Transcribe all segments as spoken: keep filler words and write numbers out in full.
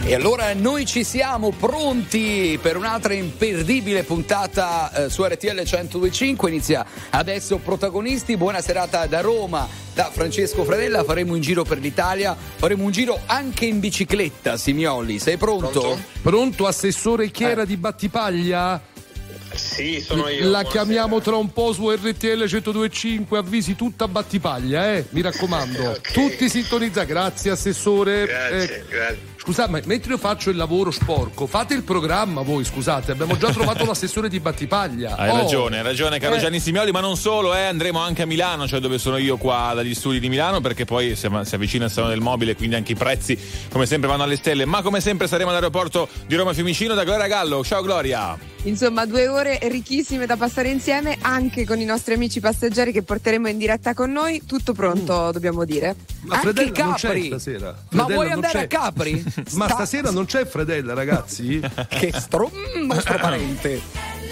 E allora noi ci siamo pronti per un'altra imperdibile puntata eh, su R T L centodue e cinque. Inizia adesso Protagonisti. Buona serata da Roma, da Francesco Fradella. Faremo un giro per l'Italia, faremo un giro anche in bicicletta. Simioli, sei pronto? Pronto, pronto assessore Chiera eh. di Battipaglia? Sì, sono io. La buonasera. Chiamiamo tra un po' su R T L centodue e cinque, avvisi tutta Battipaglia, eh? Mi raccomando. Okay. Tutti sintonizzati. Grazie assessore. Grazie, eh, grazie. Scusate, ma mentre io faccio il lavoro sporco, fate il programma voi, scusate, abbiamo già trovato l'assessore di Battipaglia. Hai oh. ragione, hai ragione caro Eh. Gianni Simioli, ma non solo, eh, andremo anche a Milano, cioè dove sono io qua dagli studi di Milano, perché poi si, si avvicina il Salone del Mobile, quindi anche i prezzi come sempre vanno alle stelle, ma come sempre saremo all'aeroporto di Roma Fiumicino da Gloria Gallo. Ciao Gloria! Insomma, due ore ricchissime da passare insieme anche con i nostri amici passeggeri che porteremo in diretta con noi. Tutto pronto, mm. dobbiamo dire. Ma Anche Fredella non Capri. c'è stasera. Ma Fredella vuoi non andare c'è. a Capri? Ma Sta- stasera non c'è Fredella, ragazzi? Che stro... mm, nostro parente.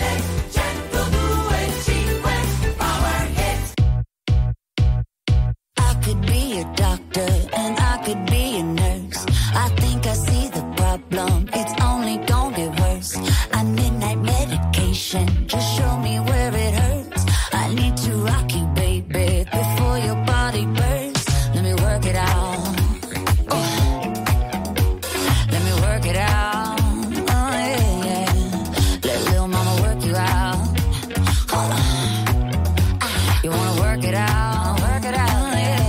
I could be a doctor and I could be a nurse. I think I see the problem, it's only gonna get worse. I midnight medication, just show me where it hurts. I need to rock you, baby, before your body burns. Let me work it out. Oh. Let me work it out. Oh yeah, yeah. Let little mama work you out. Hold on. Ah. You wanna work it out? Work it out.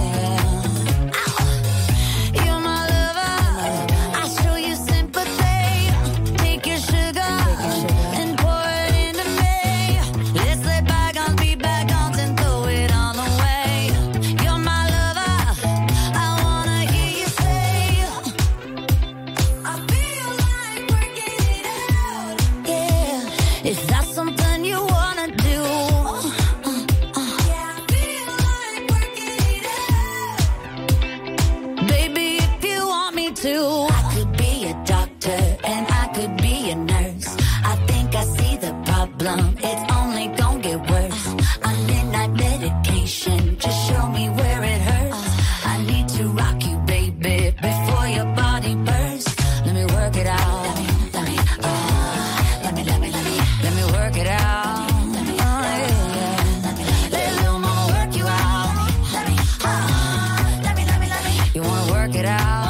It's only gonna get worse. I'm midnight medication, just show me where it hurts. I need to rock you, baby, before your body bursts. Let me work it out. Let me, let me, uh, let me, let me, let me, let me work it out. Let me, oh, yeah, yeah. Let me, let little mama work you out. Let me, uh, let me, let me, let me. You wanna work it out?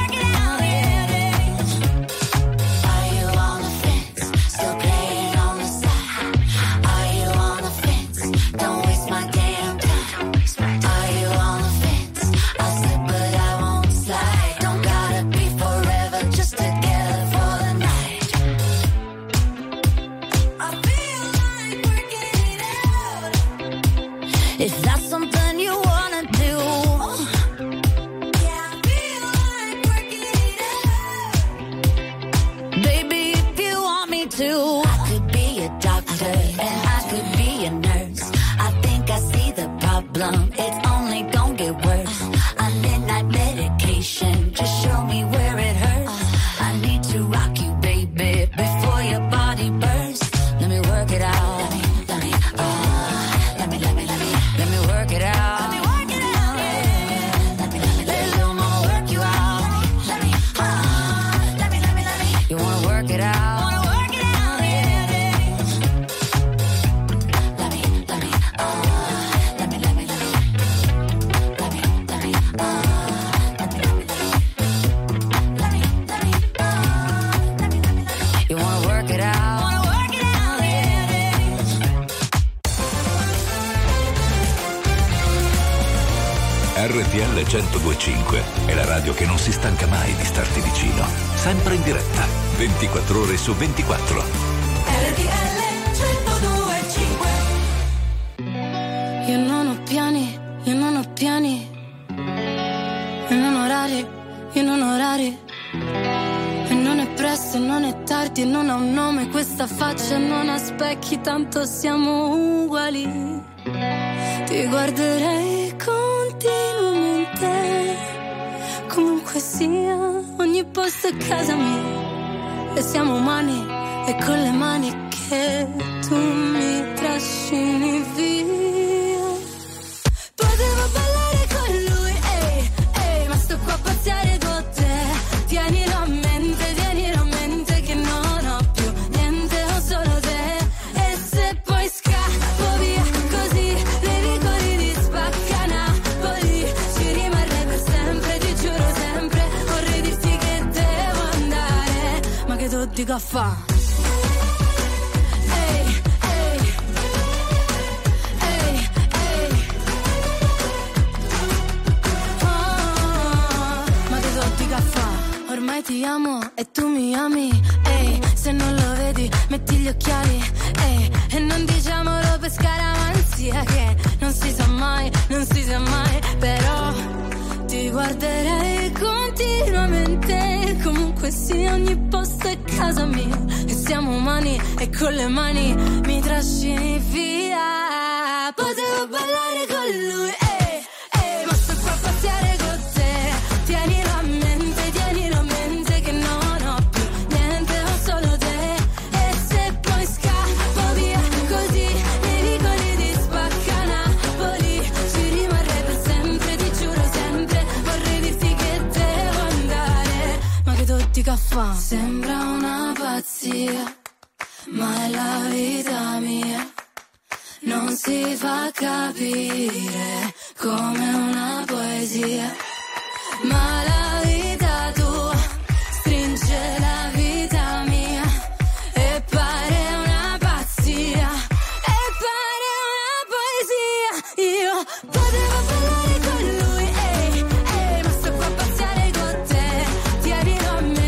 Is that something you wanna do? Yeah, I feel like working it out. Baby, if you want me to, I could be a doctor and I could be a nurse. I think I see the problem, it's only gonna get worse. I'm midnight medication, just show me where it hurts. I need to rock you, baby, before your body bursts. Let me work it out. Let me, let me, uh, let me, let me, let me. Let me work it out. Let me work it out. Yeah. Let me, let me, let little mama work you out. Let me, uh, let me, let me, let me. You wanna work it out? Wanna work it out? Yeah. Let me, let me, uh, let me, let me, let me. Let me, let me, uh, let me, let me, let me. Let me, let me, uh, let me, let me, let me. You wanna work it out? R T L centodue e cinque è la radio che non si stanca mai di starti vicino, sempre in diretta, ventiquattro ore su ventiquattro. R T L centodue e cinque. Io non ho piani, io non ho piani, io non ho orari, io non ho orari. E non è presto, e non è tardi, e non ha un nome questa faccia, non ha specchi, tanto siamo uguali. Ti guarderei continuamente, comunque sia, ogni posto è casa mia. E siamo umani, e con le mani che tu mi trascini via. Potevo ballare con lui, ehi, ehi, ma sto qua a pazziare con te. Tienilo a mente, tutti caffè. Ormai ti amo e tu mi ami, ehi, se non lo vedi metti gli occhiali, ehi, e non diciamolo per scaramanzia che non si sa mai, non si sa mai, però ti guarderei continuamente, comunque sì, ogni posto è casa mia, e siamo umani e con le mani mi trascini via, potevo ballare con lui, ehi, ehi, ma sto qua a pazziare con te, tienilo a mente. Sembra una pazzia, ma è la vita mia, non si fa capire come una poesia, ma la vita tua stringe la vita mia e pare una pazzia, e pare una poesia, io potevo ballare con lui, ehi, ehi, ma sto qua a passare con te, tienilo a me.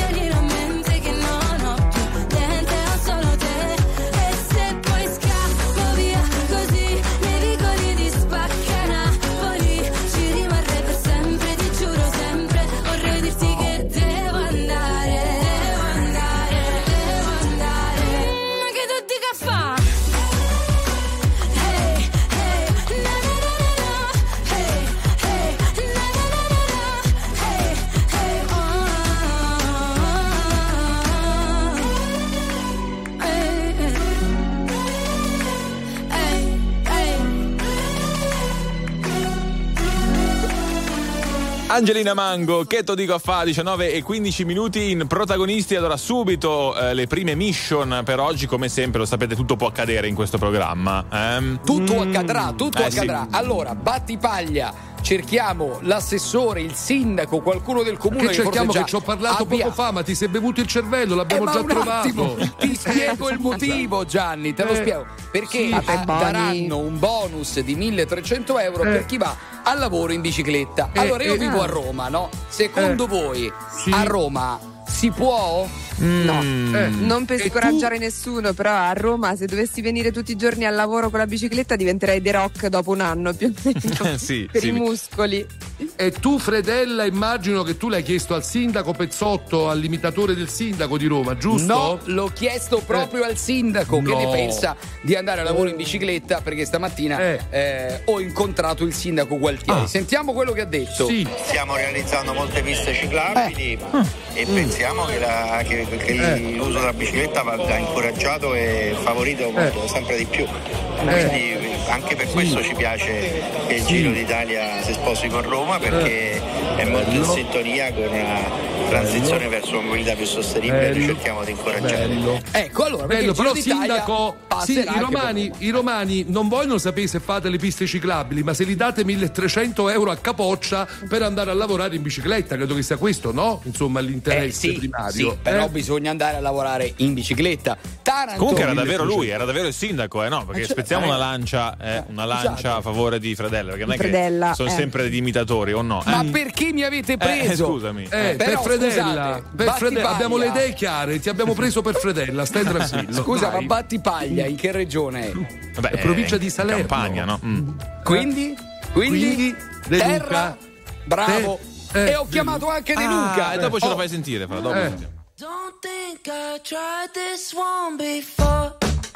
Angelina Mango, che to dico a fa, diciannove e quindici minuti in protagonisti. Allora subito eh, le prime mission per oggi, come sempre, lo sapete, tutto può accadere in questo programma. Ehm? Tutto mm. accadrà, tutto eh, accadrà. Sì. Allora, Battipaglia, cerchiamo l'assessore, il sindaco, qualcuno del comune. Che cerchiamo, che ci ho parlato abbia... poco fa, ma ti sei bevuto il cervello, l'abbiamo eh, già un trovato. Attimo, ti spiego il motivo, Gianni, te lo eh, spiego. Perché sì. a, daranno un bonus di milletrecento euro eh. per chi va al lavoro in bicicletta. Eh, allora io eh, vivo ah. a Roma, no? Secondo eh. voi sì. a Roma si può? No, Eh. non per E scoraggiare tu? nessuno, però a Roma se dovessi venire tutti i giorni al lavoro con la bicicletta diventerei The Rock dopo un anno più o meno, sì, per sì. i muscoli. E tu, Fredella, immagino che tu l'hai chiesto al sindaco Pezzotto, all'imitatore del sindaco di Roma, giusto? No, l'ho chiesto proprio eh. al sindaco che No. ne pensa di andare a lavoro in bicicletta, perché stamattina Eh. eh, ho incontrato il sindaco Gualtieri. Ah. Sentiamo quello che ha detto. Sì. Stiamo realizzando molte piste ciclabili Eh. e pensiamo che, la, che, che Eh. l'uso della bicicletta vada incoraggiato e favorito molto, sempre di più. Quindi anche per questo ci piace che il Giro d'Italia si sposi con Roma, perché è molto in sintonia con una transizione verso una mobilità più sostenibile che cerchiamo di incoraggiare. Bello. Ecco, allora, perché Bello, il Giro però d'Italia sindaco, sì, passerà i anche romani, per- i romani non vogliono sapere se fate le piste ciclabili, ma se li date milletrecento euro a capoccia per andare a lavorare in bicicletta, credo che sia questo, no? Insomma, l'interesse Eh, sì, primario. sì, però eh? bisogna andare a lavorare in bicicletta. Taranto, Comunque era davvero lui, era davvero il sindaco, eh no? Perché Eh, cioè, spezziamo eh. una lancia, eh, una lancia Esatto. a favore di Fredella, perché non è Fredella, che sono eh. sempre degli imitatori, o no? Ma Eh? perché mi avete Eh, preso? scusami. Eh, Però, per Fredella, scusate, per Battipaglia- Fredella, abbiamo le idee chiare, ti abbiamo preso per Fredella, stai tranquillo. Scusa, vai. ma Battipaglia in che regione è? Vabbè, È provincia di eh, Salerno. Campania, no? Mm. Quindi? Quindi? Quindi, De terra? Luca. Bravo. Te- eh, e ho De chiamato Luca. anche De Ah, Luca. e dopo ce Oh, lo fai sentire, fra, dopo Eh. sentiamo. Don't think I tried this one before.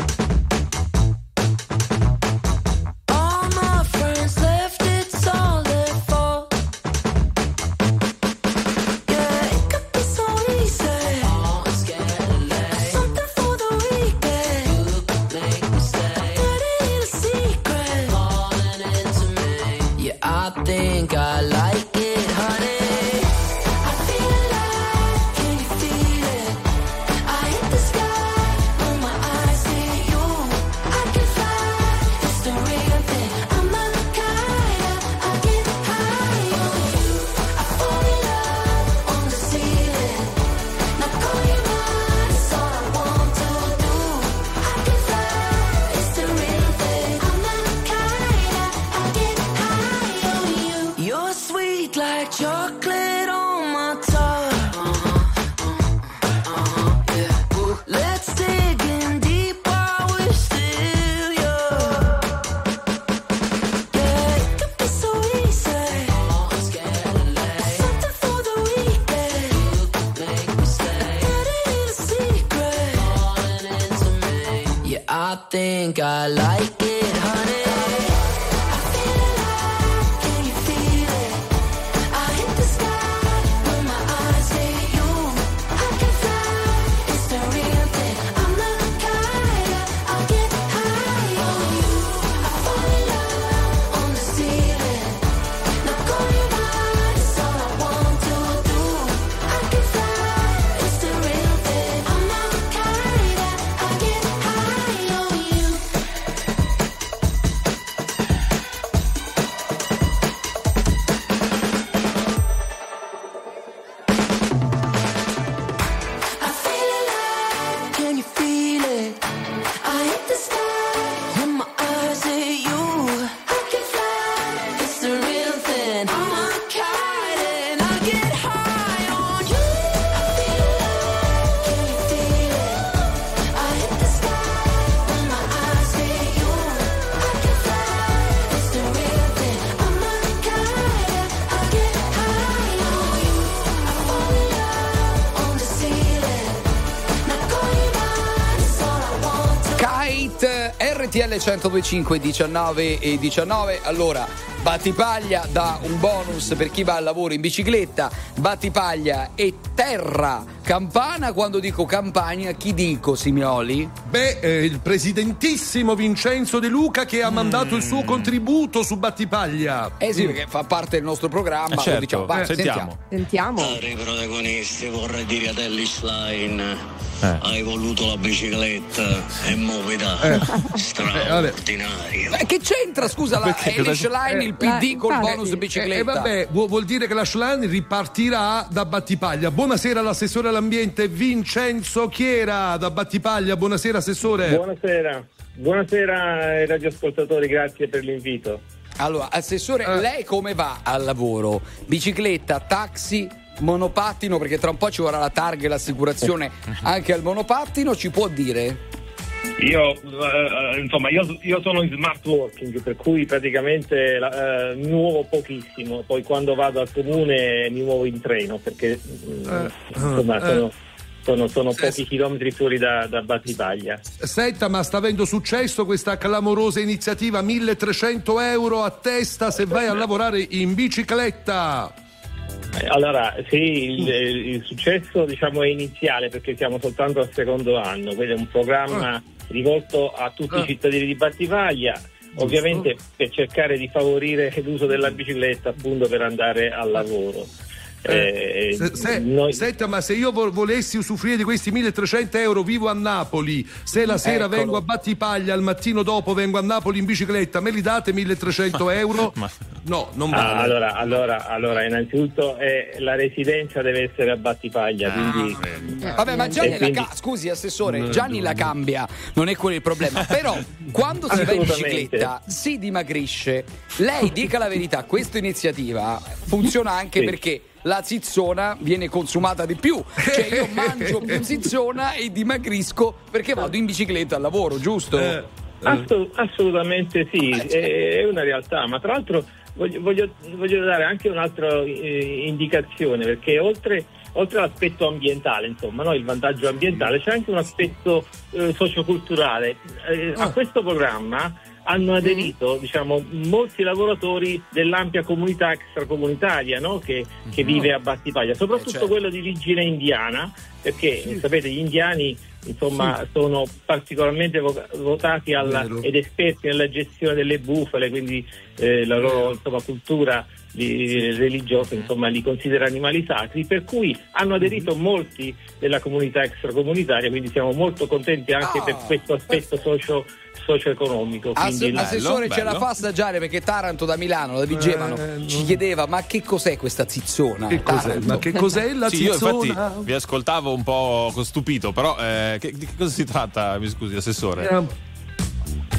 All my friends left, it's all their fault. Yeah, it could be so easy. Something for the weekend. You could make me stay. Dirty little secret. Falling into me. Yeah, I think I like it, honey. I feel alive, can you feel it? I hit the sky, when my eyes see you. I can fly, it's the real thing. I'm a Al-Qaeda, I get high on you. I fall in love on the ceiling. Now call your mine chocolate on my tongue. Uh-huh, yeah. Ooh, let's dig in deep while we're still young. Yeah, it could be so easy. Something for the weekend. Make me stay. But it ain't a secret. Falling into me. Yeah, I think I like it, honey. R T L centodue e cinque, diciannove e diciannove. Allora, Battipaglia dà un bonus per chi va al lavoro in bicicletta. Battipaglia e terra campana. Quando dico campagna, chi dico, Simioli? Beh, eh, il presidentissimo Vincenzo De Luca, che ha Mm. mandato il suo contributo su Battipaglia. Eh sì, perché fa parte del nostro programma. Eh, certo. Lo diciamo. Vai, Eh, sentiamo. Sentiamo. Cari protagonisti, vorrei dire a Ellis Line, Eh. hai voluto la bicicletta e movida Eh. straordinario. Eh, che c'entra, scusa, la Perché cosa- Elish Line, il P D Eh, col infatti. bonus E bicicletta? vabbè, vu- vuol dire che la Schlan ripartirà da Battipaglia. Buonasera all'assessore all'ambiente Vincenzo Chiera da Battipaglia. Buonasera assessore. Buonasera, buonasera ai radioascoltatori, grazie per l'invito. Allora, assessore, Eh. lei come va al lavoro? Bicicletta, taxi, monopattino? Perché tra un po' ci vorrà la targa e l'assicurazione anche al monopattino, ci può dire? Io, eh, insomma, io, io sono in smart working, per cui praticamente eh, mi muovo pochissimo, poi quando vado al comune mi muovo in treno, perché eh, insomma, eh. sono, sono, sono Sì, pochi sì. chilometri fuori da, da Battipaglia. Senta, ma sta avendo successo questa clamorosa iniziativa? milletrecento euro a testa se vai a lavorare in bicicletta. Eh, Allora, sì, il, il successo diciamo è iniziale, perché siamo soltanto al secondo anno, quindi è un programma rivolto a tutti Ah. i cittadini di Battipaglia, ovviamente per cercare di favorire l'uso della bicicletta appunto per andare al lavoro. Eh, Se- se- noi- Senta, ma se io vo- volessi usufruire di questi milletrecento euro, vivo a Napoli, se la sera Eccolo. vengo a Battipaglia, al mattino dopo vengo a Napoli in bicicletta, me li date milletrecento euro? Ma- No, non Ah, vale. allora, allora, allora, innanzitutto eh, la residenza deve essere a Battipaglia, quindi Vabbè, ma Gianni E quindi- la ca- scusi assessore, Gianni la cambia, non è quello il problema. Però quando si va in Assolutamente. bicicletta si dimagrisce. Lei dica la verità, questa iniziativa funziona anche Sì. perché la zizzona viene consumata di più. Cioè io mangio più zizzona e dimagrisco perché vado in bicicletta al lavoro, giusto? Eh, Assu- assolutamente sì, è, è una realtà, ma tra l'altro voglio, voglio, voglio dare anche un'altra eh, indicazione, perché oltre, oltre all'aspetto ambientale, insomma, no, il vantaggio ambientale, c'è anche un aspetto eh, socioculturale. Eh, a questo programma hanno aderito diciamo, molti lavoratori dell'ampia comunità extracomunitaria, no? che, che vive a Battipaglia, soprattutto Eh, certo. quello di origine indiana, perché sapete gli indiani insomma sono particolarmente vo- votati alla, Vero. ed esperti nella gestione delle bufale, quindi eh, la loro insomma, cultura di, religiosa insomma li considera animali sacri, per cui hanno aderito molti della comunità extracomunitaria, quindi siamo molto contenti anche Ah, per questo aspetto socio socio-economico. Ass- Quindi assessore, ce la bello. fa assaggiare perché Taranto da Milano, da Vigevano, Eh, no. ci chiedeva ma che cos'è questa zizzona? che cos'è? Taranto. Ma che cos'è la Sì, io zizzona? infatti vi ascoltavo un po' stupito, però eh, che- di che cosa si tratta? Mi scusi, assessore. Eh,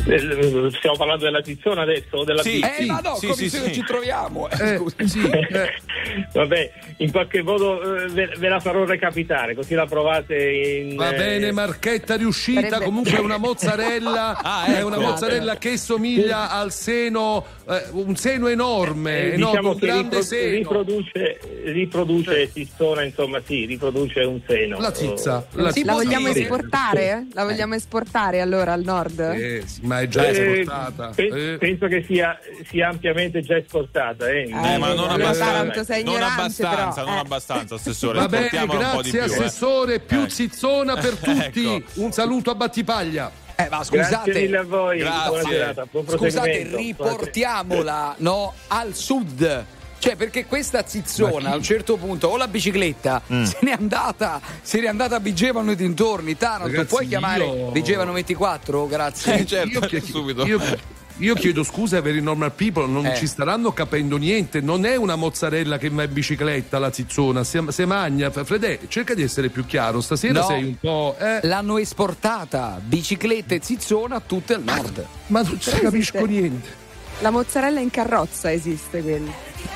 Eh, stiamo parlando della tizzona adesso o della sì, pizza? Eh ma no, sì, come sì, se sì. ci troviamo. Eh, sì, eh. Vabbè, in qualche modo eh, ve, ve la farò recapitare, così la provate in... Va bene, marchetta riuscita. Sarebbe- Comunque è una mozzarella, Ah, è ecco. una mozzarella che somiglia al seno, eh, un seno enorme, Eh, enorme, diciamo un che grande ripro- seno. riproduce, riproduce tizzona, insomma sì, riproduce un seno. La tizza, la, La vogliamo sì. esportare? La vogliamo esportare allora al nord? Eh, sì, ma è già Eh, esportata. pe- Eh. Penso che sia, sia ampiamente già esportata. Eh, Eh, ma non allora, abbastanza, Taranto, sei non ignorante, abbastanza, però, non eh. abbastanza, assessore. Va bene, Esportiamola un po' di grazie più, eh. assessore, più Ecco. zizzona per tutti. Ecco. Un saluto a Battipaglia. Eh, ma Grazie scusate, mille a voi, Grazie. buona serata, buon scusate, proseguimento. riportiamola no, al sud. Cioè, perché questa zizzona a un certo punto o la bicicletta Mm. se n'è andata, se n'è andata a Vigevano e dintorni. Taranto, Ragazzi, puoi chiamare io- Vigevano ventiquattro? Grazie. Eh, certo, Io, chiedo- subito. io- io chiedo scusa ai veri normal people, non Eh. ci staranno capendo niente. Non è una mozzarella che va in bicicletta la zizzona, se, se magna. Fredè, cerca di essere più chiaro. Stasera No. sei un po'. Eh, L'hanno esportata bicicletta e zizzona tutte al nord. ma non ci capisco niente. La mozzarella in carrozza esiste quella.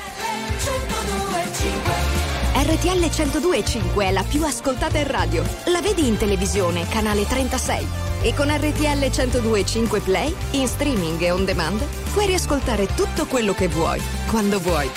R T L centodue e cinque è la più ascoltata in radio. La vedi in televisione, canale trentasei. E con R T L centodue e cinque Play, in streaming e on demand, puoi riascoltare tutto quello che vuoi, quando vuoi.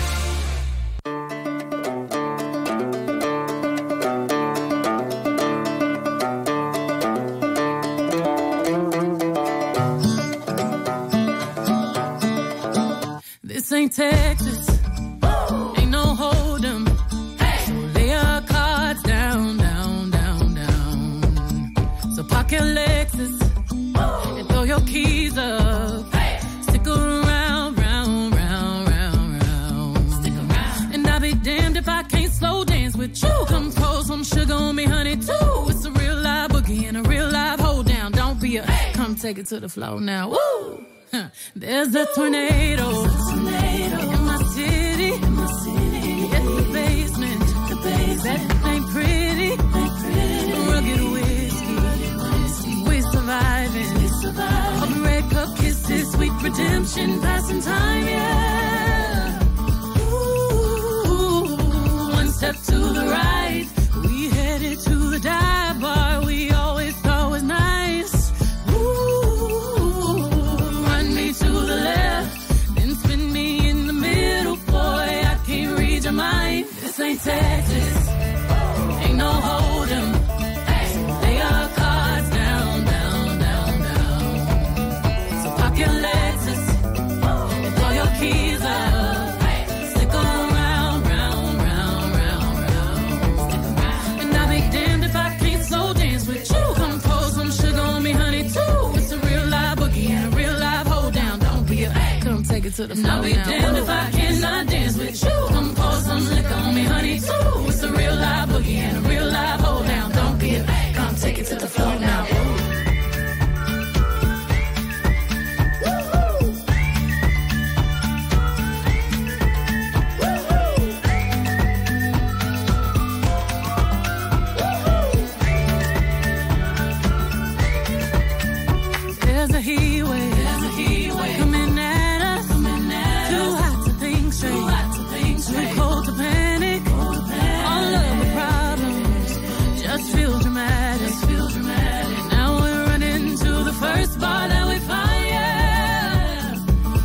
This ain't Texas. Ain't no hold'em. So lay your cards down, down, down, down. So park your Lexus and throw your keys up. Stick around, round, round, round, round. Stick around. And I'll be damned if I can't slow dance with you. Come pour some sugar on me, honey, too. It's a real live boogie and a real live hold down. Don't be a come take it to the floor now. Woo! Huh. There's a tornado, in my city, in my city. At the basement, the basement. That ain't pretty, ain't pretty. Rugged whiskey, whiskey. We surviving, we surviving. All the red cup kisses, sweet redemption, passing time, yeah. Ooh, one step to the right, we headed to the dive bar we always thought was nice. Ooh, run me to the left, then spin me in the middle, boy, I can't read your mind. This ain't Texas, ain't no hold'em. Lay your cards down, down, down, down. So park your Lexus and throw your keys up. Stick around, round, round, round, round. And I'll be damned if I can't slow dance with you. Come pour some sugar on me, honey, too. It's a real live boogie and a real live hold down. Don't be a come take it to the floor. I'll be damned if I cannot dance with you. Come pour some liquor on me, honey, too. It's a real live boogie and a real live hold down. Don't be a come take it to the floor now. There's a heat wave, there's a heat wave coming at us, coming at too hot to think straight, too hot to think straight, too cold to panic, cold to panic. All of the problems just feel dramatic, just feel dramatic. Now we're running to the first bar that we find, yeah.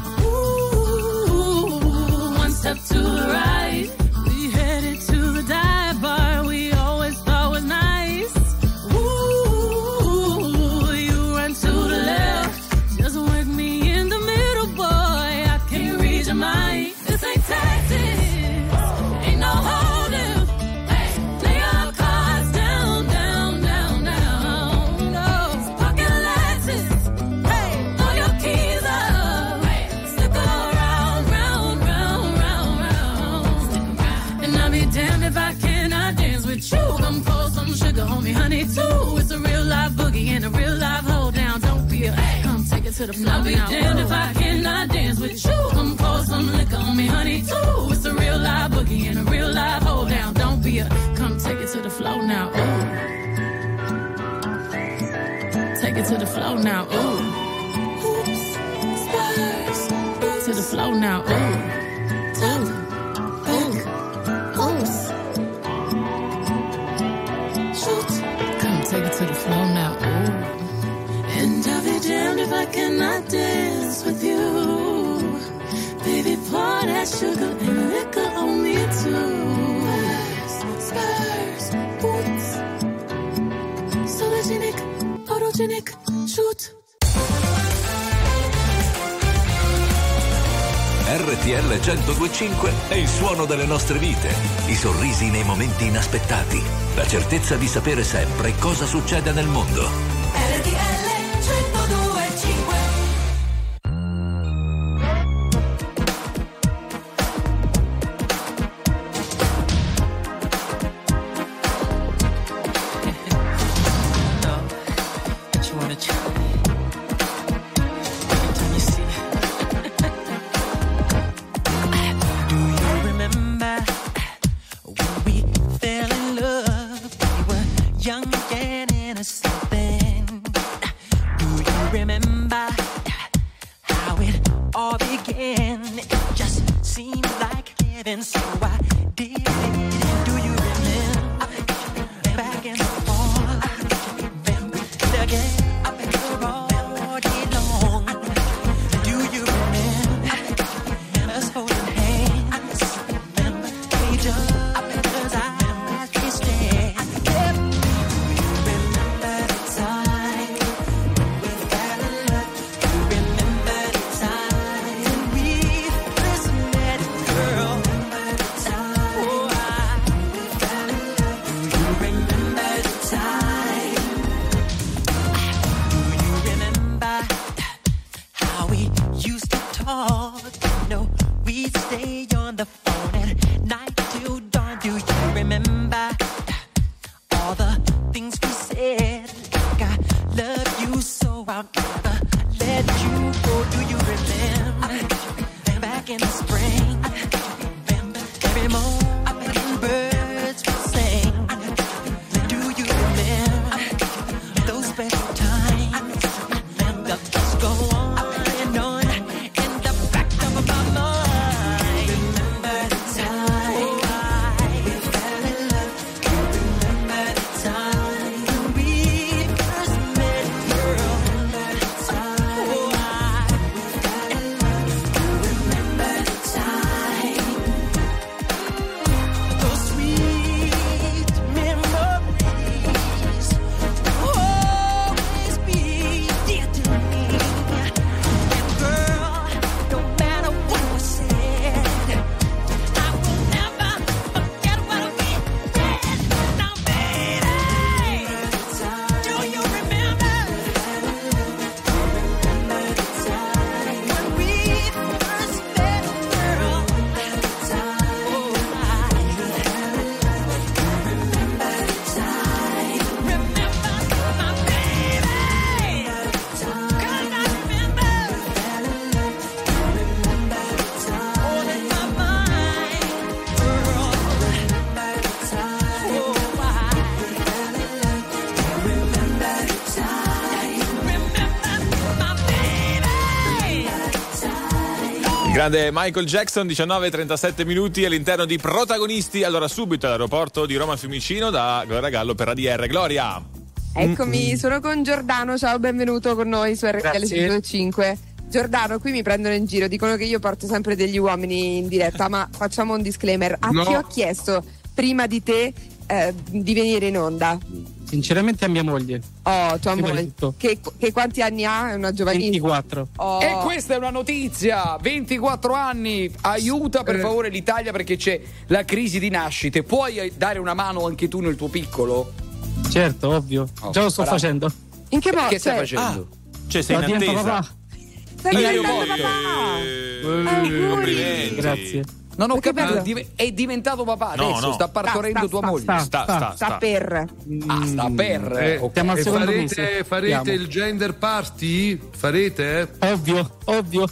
Ooh, one step to the right, we headed to the dive bar we always thought was nice. Ooh, you run to the left, just work me in the middle, boy, I can't read your mind. This ain't Texas, ain't no hold'em. Lay your cards down, down, down, down. No, so park your Lexus, hey, throw your keys up. Stick around, round, round, round, round. Stick around. And I'll be damned if I cannot dance with you. Come pour some sugar on me, honey, too. It's a real live boogie and a real live hold down. Don't be a come take it to the floor. I'll be damned if I cannot dance with you. Come pour some liquor on me, honey, too. It's a real live boogie and a real live hold down. Don't be a come take it to the floor now. Ooh. Take it to the floor now. Ooh. Ooh, to the flow now. Ooh, ooh, ooh, ooh. Shoot. Come take it to the flow now. Ooh. And I'll be damned if I cannot dance with you. Baby, pour that sugar and liquor on me too. Spurs, boots, sologenic, photogenic, shoot. R T L centodue e cinque è il suono delle nostre vite, i sorrisi nei momenti inaspettati, la certezza di sapere sempre cosa succede nel mondo. R T L centodue e cinque. Grande Michael Jackson, diciannove e trentasette minuti all'interno di Protagonisti. Allora subito all'aeroporto di Roma Fiumicino da Gloria Gallo per A D R. Gloria. Eccomi, sono con Giordano, ciao, benvenuto con noi su R T L centodue e cinque. Giordano, qui mi prendono in giro, dicono che io porto sempre degli uomini in diretta, ma facciamo un disclaimer. A No. chi ho chiesto prima di te eh, di venire in onda? Sinceramente a mia moglie. Oh, tua Prima di moglie. tutto. Che, che quanti anni ha? È una giovanissima. ventiquattro. Oh. E questa è una notizia, ventiquattro anni, aiuta per favore l'Italia perché c'è la crisi di nascite. Puoi dare una mano anche tu nel tuo piccolo? Certo, ovvio. Oh, Già lo sto bravo. facendo. In che modo? Che stai Cioè, facendo? Cioè sei No, in divento attesa. papà. Stai Io diventando voglio- papà. Eh, Auguri. complimenti. Grazie. Non ho Perché capito, bello. div- è diventato papà No, adesso, no. sta partorendo Sta, sta, tua sta, moglie. sta. Sta, sta, Sta sta. per. Ah, sta per. Eh, ok. Siamo al e secondo farete, mese. farete Andiamo. il gender party? Farete? Ovvio, ovvio.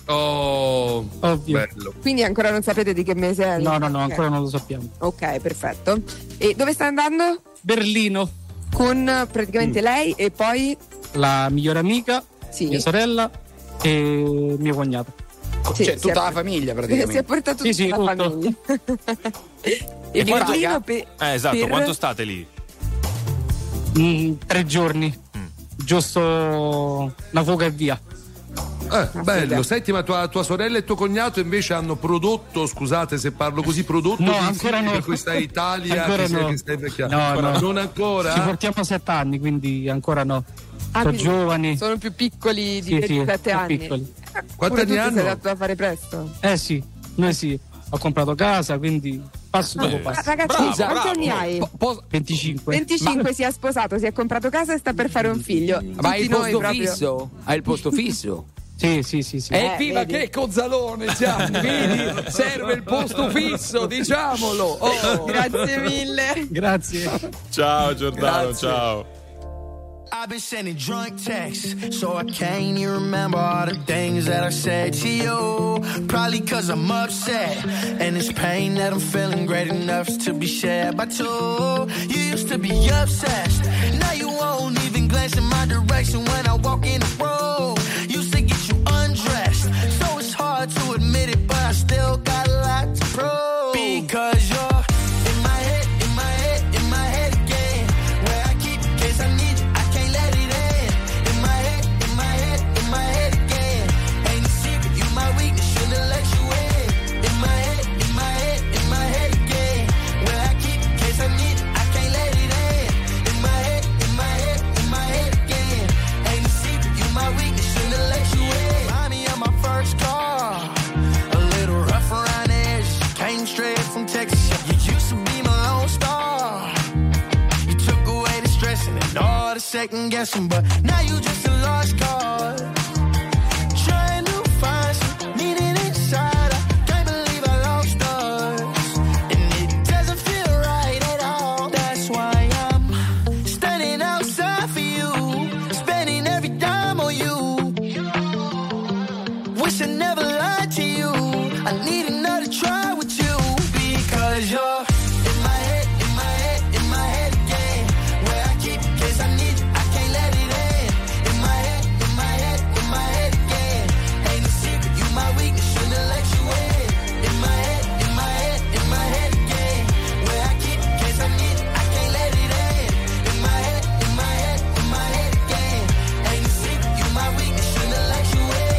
Oh, Ovvio. bello. Quindi ancora non sapete di che mese è? No, no, no, Ok. ancora non lo sappiamo. Ok, perfetto. E dove stai andando? Berlino, Con eh, praticamente lei e poi la migliore amica, Sì. mia sorella e mio cognato. Sì, cioè si tutta è- la famiglia praticamente. Si è portato Sì, sì, tutta la tutto. famiglia. E Il quanto- Berlino pe- Eh, esatto, per- quanto state lì? Mm, tre giorni. Giusto una fuga e via. Eh, bello. Senti, ma tua, tua sorella e tuo cognato invece hanno prodotto, scusate se parlo così, prodotto No, dei ancora figli no. per questa Italia Ancora che, sei, no. che stai invecchiando. No, no. Non ancora? Ci portiamo sette anni, quindi ancora no. Ah, Sono quindi giovani. Sono più piccoli di Sì, sì, ventisette sono anni. piccoli. Quanti Pure anni tu ti hanno? sei dato da fare presto. Eh sì, noi sì. Ho comprato casa, quindi passo dopo Ah, passo. ragazzi, Bravo, quanti bravo. anni hai? Po- po- venticinque. venticinque, si è sposato, si è comprato casa e sta per fare un figlio. ma hai Tutti il noi posto proprio. fisso? Hai il posto fisso? Sì, sì, sì, sì. Eh, viva vedi? che cozzalone, Gianni, vedi? Serve il posto fisso, diciamolo. Oh. Grazie mille. Grazie. Ciao Giordano, Grazie. ciao. I've been sending drunk texts, so I can't even remember all the things that I said to you. Probably cause I'm upset, and it's pain that I'm feeling great enough to be shared by two. You used to be obsessed, now you won't even glance in my direction when I walk in the room. Used to get you undressed, so it's hard to admit it, but I still got a lot to prove. Because you're in my head, in my head, in my head again. Where I keep in case I need you, I can't let it in. In my head, in my head, in my head again. Ain't a secret, you my weakness, should've let you in. In my head, in my head, in my head again. Where I keep in case I need you, I can't let it in. In my head, in my head, in my head again. Ain't a secret, you my weakness, should've let you in. Remind me of my first car, a little rough around the edges. Came straight from Texas. You used to be my lone star. You took away the stressing and all the second guessing, but now you just a lost cause. Trying to find some meaning inside. I can't believe I lost us, and it doesn't feel right at all. That's why I'm standing outside for you, spending every dime on you. Wish I never lied to you. I need another try with you because you're in my head, in my head, in my head again. Where I keep in case I need you, I can't let it in. In my head, in my head, in my head again. Ain't a secret, you my weakness, should've let you in. In my head, in my head, in my head again. Where I keep in case I need you, I can't let it in. In my head, in my head, in my head again. Ain't a secret, you my weakness, should've let you in.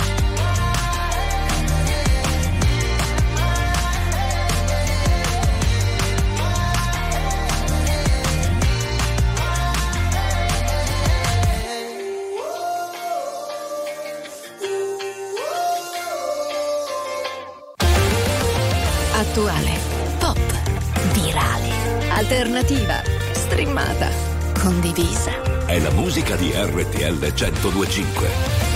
Attuale, pop, virale, alternativa, streamata, condivisa. È la musica di R T L centodue e cinque.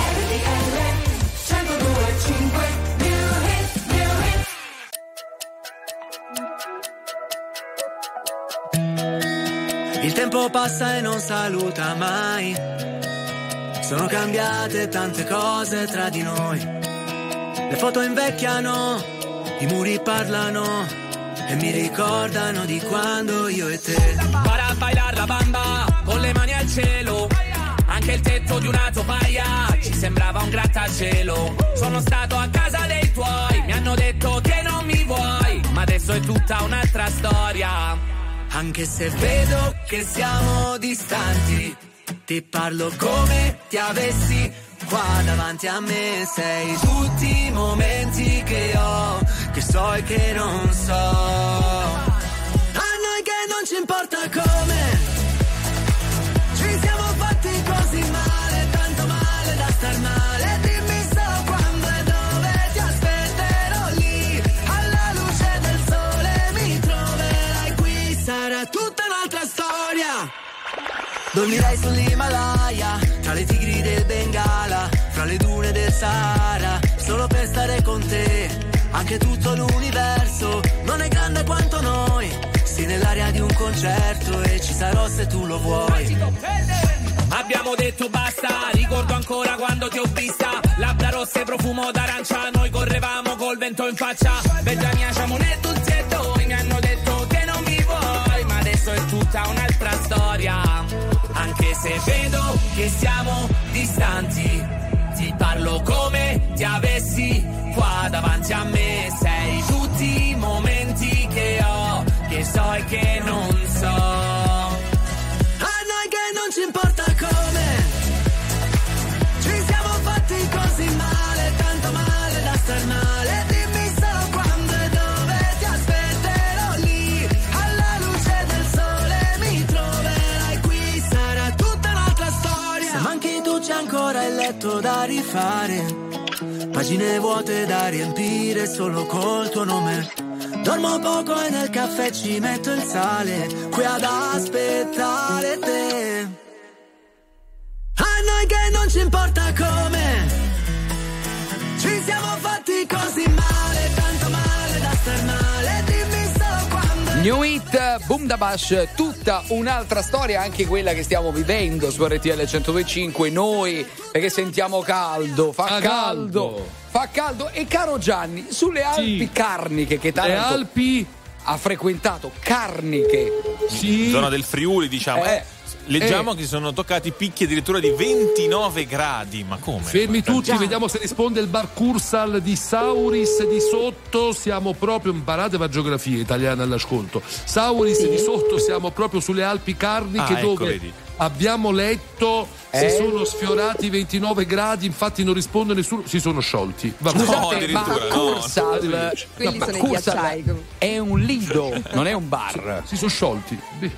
Il tempo passa e non saluta mai. Sono cambiate tante cose tra di noi. Le foto invecchiano, i muri parlano e mi ricordano di quando io e te. Para a bailar la bamba con le mani al cielo. Anche il tetto di una topaia ci sembrava un grattacielo. Sono stato a casa dei tuoi, mi hanno detto che non mi vuoi, ma adesso è tutta un'altra storia. Anche se vedo che siamo distanti, ti parlo come ti avessi qua davanti a me. Sei tutti i momenti che ho, che so e che non so. A noi che non ci importa come ci siamo fatti così male, tanto male da star male. Dimmi solo quando e dove ti aspetterò lì, alla luce del sole mi troverai qui. Sarà tutta un'altra storia. Dormirai sull'Himalaya, tra le tigri del Bengala, fra le dune del Sahara, solo per stare con te. Anche tutto l'universo non è grande quanto noi. Sì, nell'aria di un concerto e ci sarò se tu lo vuoi. Abbiamo detto basta, ricordo ancora quando ti ho vista. Labbra rosse, profumo d'arancia, noi correvamo col vento in faccia. Bella mia, siamo nel dolcetto, mi hanno detto che non mi vuoi, ma adesso è tutta un'altra storia. Anche se vedo che siamo distanti, ti parlo come ti ti avessi qua davanti a me. Sei tutti i momenti che ho, che so e che non so. A noi che non ci importa come ci siamo fatti così male, tanto male da star male. Dimmi solo quando e dove ti aspetterò lì, alla luce del sole mi troverai qui. Sarà tutta un'altra storia. Se manchi tu c'è ancora il letto da rifare, pagine vuote da riempire solo col tuo nome. Dormo poco e nel caffè ci metto il sale, qui ad aspettare te. A noi che non ci importa come ci siamo fatti così male, tanto male da star male. Dimmi solo quando. New Hit, Boom da Bash, tutta un'altra storia, anche quella che stiamo vivendo su R T L centodue e cinque noi, perché sentiamo caldo, fa Ah, caldo. caldo. Fa caldo e caro Gianni, sulle Alpi Sì. Carniche che Le Taranto Alpi, ha frequentato, Carniche. sì. Zona del Friuli, diciamo. Eh. Leggiamo Eh. che sono toccati picchi addirittura di ventinove gradi. Ma come? Fermi tutti, Già. vediamo se risponde il bar Cursal di Sauris di sotto. Siamo proprio, imparate la geografia italiana all'ascolto. Sauris di sotto, siamo proprio sulle Alpi Carniche, Ah, ecco, dove vedi. abbiamo letto Eh? si sono sfiorati i ventinove gradi, infatti non risponde nessuno, si sono sciolti. Va bene. No, Scusate, ma addirittura, no. Cursal, Quelli ma sono i Cursal ghiacciai, comunque. è un lido, non è un bar. Si sono sciolti.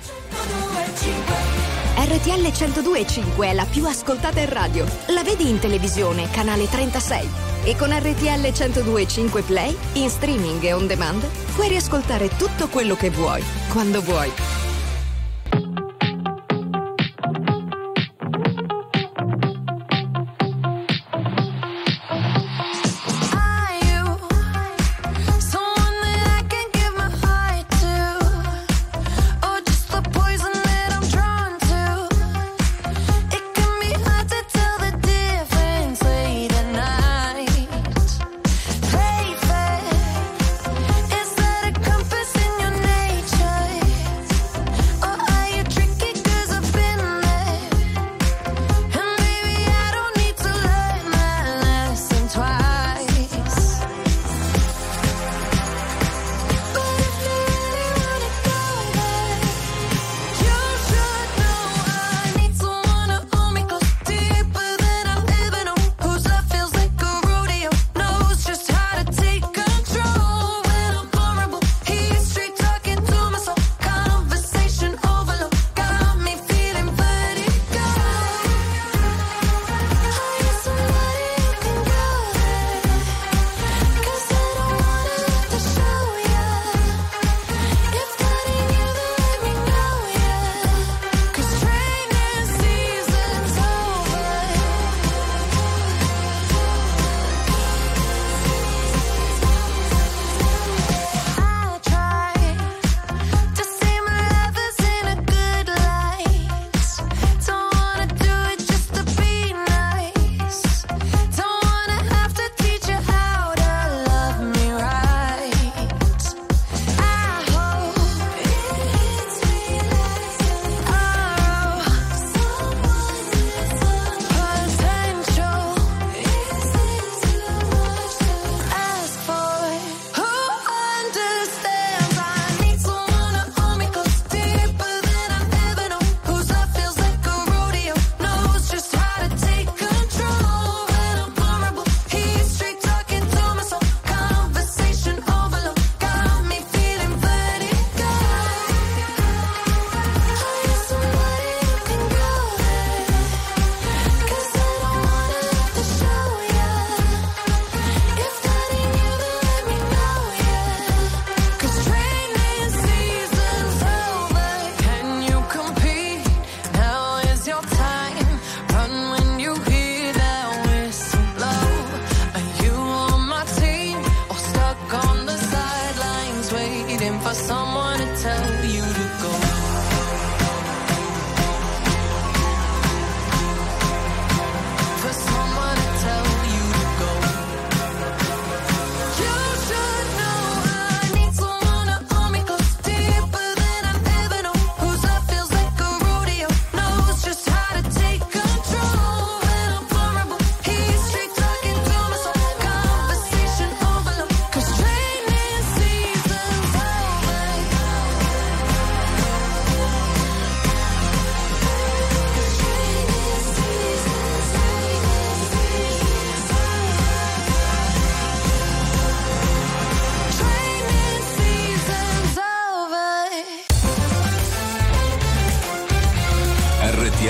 R T L centodue e cinque è la più ascoltata in radio. La vedi in televisione, canale trentasei. E con R T L centodue e cinque Play, in streaming e on demand, puoi riascoltare tutto quello che vuoi, quando vuoi. Are you someone that I can give my heart to, or just the poison that I'm drawn to? It can be hard to tell the difference late at night. Play fair, is that a compass in your nature?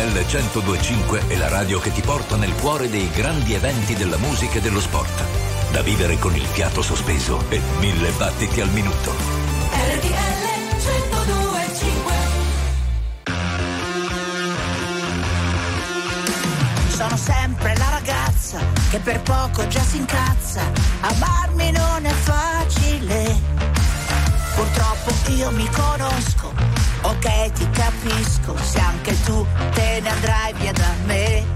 L centodue e cinque è la radio che ti porta nel cuore dei grandi eventi della musica e dello sport. Da vivere con il fiato sospeso e mille battiti al minuto. R T L centodue e cinque. Sono sempre la ragazza che per poco già si incazza. Amarmi non è facile. Purtroppo io mi conosco. Ok, ti capisco. Se anche tu te ne andrai via da me.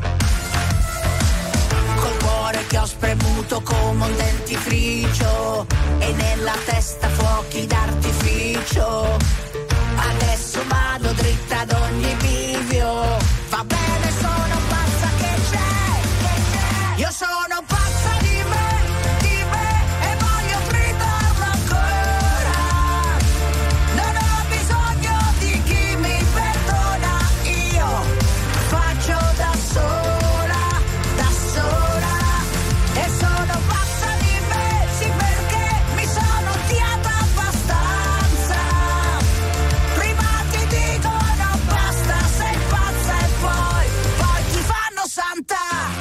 Col cuore che ho spremuto come un dentifricio e nella testa fuochi d'artificio. Adesso vado dritta ad ogni bivio. Va bene, sono pazza che c'è, che c'è. Io sono pazza di me, di me e voglio gridarlo ancora. Non ho bisogno di chi mi perdona. Io faccio da sola, da sola. E sono pazza di me, sì, perché mi sono odiata abbastanza. Prima ti dicono basta, sei pazza e poi, poi ti fanno santa.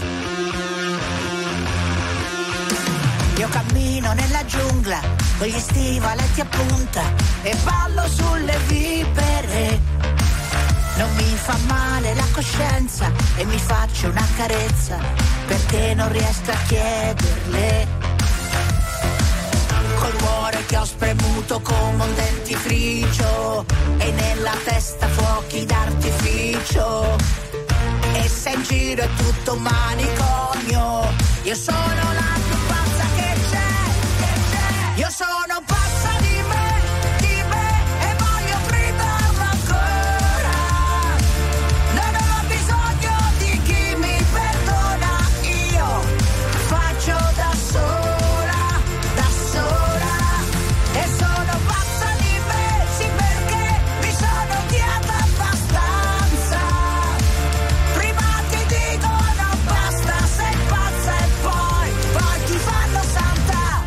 Io cammino nella giungla con gli stivaletti a punta e ballo sulle vipere. Non mi fa male la coscienza e mi faccio una carezza perché non riesco a chiederle. Col cuore che ho spremuto come un dentifricio e nella testa fuochi d'artificio. E se in giro è tutto un manicomio, io sono la più pazza che c'è, che c'è. Io sono pazza di me, di me e voglio gridarlo ancora. Non ho bisogno di chi mi perdona. Io faccio da sola, da sola. E sono pazza di me, sì, perché mi sono odiata abbastanza. Prima ti dicono basta, sei pazza e poi, poi ti fanno santa.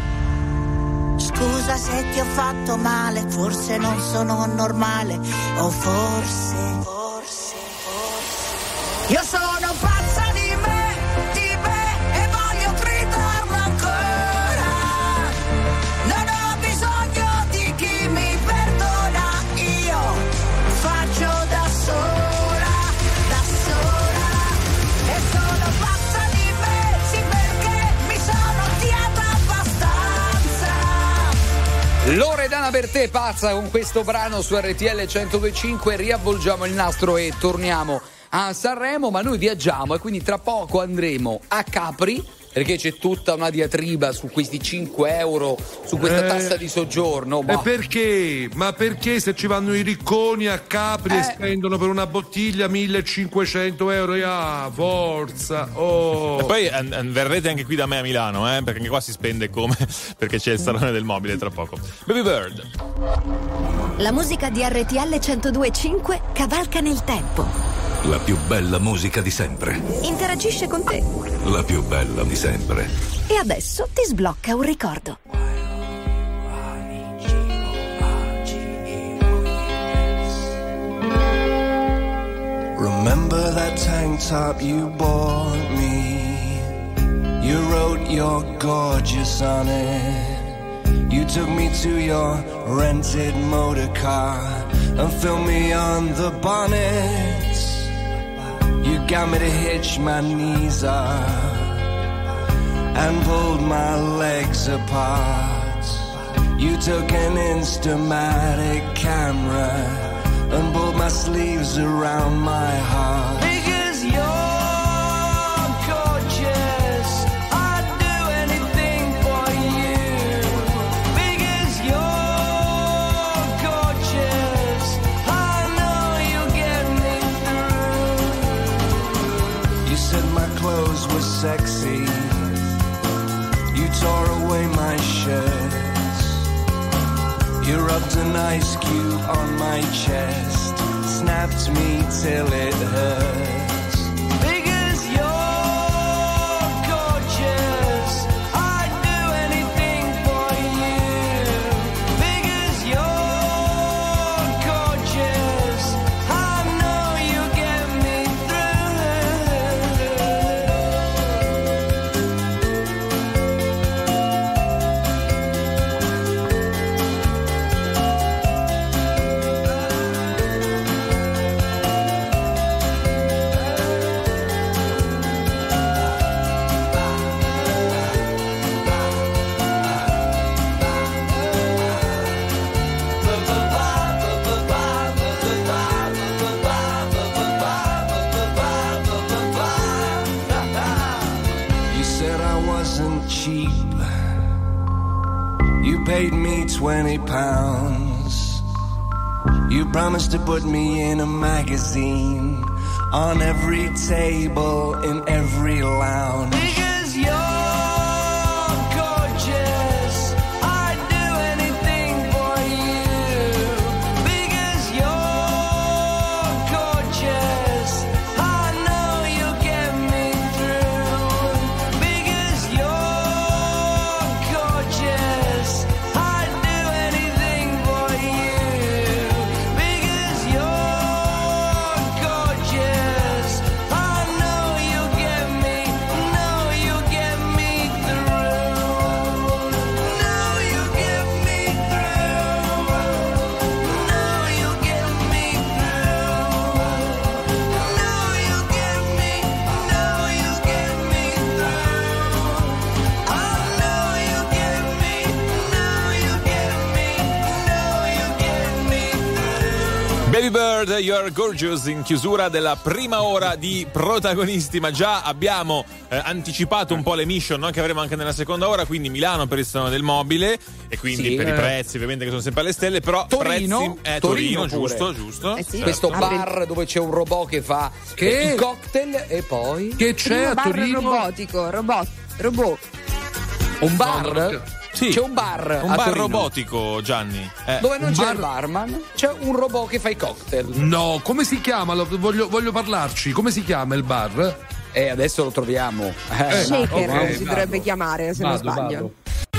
Scusa se ti ho fatto male, forse non sono normale, o forse, forse, forse. Io sono pazza di me, di me e voglio gridarlo ancora. Non ho bisogno di chi mi perdona. Io faccio da sola, da sola. E sono pazza di me, sì, perché mi sono odiata abbastanza. Loredana Bertè pazza con questo brano su R T L centodue e cinque. Riavvolgiamo il nastro e torniamo a Sanremo, ma noi viaggiamo e quindi tra poco andremo a Capri perché c'è tutta una diatriba su questi cinque euro, su questa Eh, tassa di soggiorno. E Ma perché? Ma perché se ci vanno i ricconi a Capri Eh. e spendono per una bottiglia millecinquecento euro? Ah, forza! Oh. E poi an- an- verrete anche qui da me a Milano, eh, perché anche qua si spende come perché c'è il salone del mobile tra poco. Baby Bird. La musica di R T L centodue e cinque cavalca nel tempo. La più bella musica di sempre. Interagisce con te. La più bella di sempre. E adesso ti sblocca un ricordo. Remember that tank top you bought me? You wrote you're gorgeous on it. You took me to your rented motor car and filmed me on the bonnet. You got me to hitch my knees up and pulled my legs apart. You took an Instamatic camera and pulled my sleeves around my heart. Because you're gorgeous, I'd do anything for you. Because you're gorgeous, I know you'll get me through. You said my clothes were sexy. You tore away my shirt. You rubbed an ice cube on my chest, snapped me till it hurts. Because you're gorgeous, I'd do anything for you. Because you're gorgeous, I know you'll get me through. You paid me twenty pounds. You promised to put me in a magazine on every table in every lounge. Because you're gorgeous, I'd do anything for you. Because you're gorgeous, I know you'll get me through. Because you're gorgeous, I'd do anything for you. Because you're gorgeous, I know you'll get me, know you'll get me through. Know you'll get me through. Know you'll get me through. Know you'll get me, know you'll get me through. I know you'll get me, know you'll get me, know you'll get me through. Baby Bird, You're Gorgeous, in chiusura della prima ora di Protagonisti, ma già abbiamo eh, anticipato un po' le mission, no? Che avremo anche nella seconda ora, quindi Milano per il Salone del Mobile e quindi Sì. per i Eh. prezzi ovviamente che sono sempre alle stelle, però Torino, prezzi, eh, Torino Torino, pure. giusto, giusto. Eh sì. Certo. Questo bar dove c'è un robot che fa Che? eh, i cocktail e poi Che c'è Primo a bar Torino? robotico, robot, robot. un bar. No, non ho- Sì. C'è un bar Un a bar Torino, robotico, Gianni. Eh. dove non Un c'è bar- il barman, c'è un robot che fa i cocktail. No, come si chiama? Lo- Voglio, voglio parlarci. Come si chiama il bar? E adesso lo troviamo. Eh, Eh, Shaker ok, si vado. dovrebbe chiamare, se Vado, non sbaglio. vado.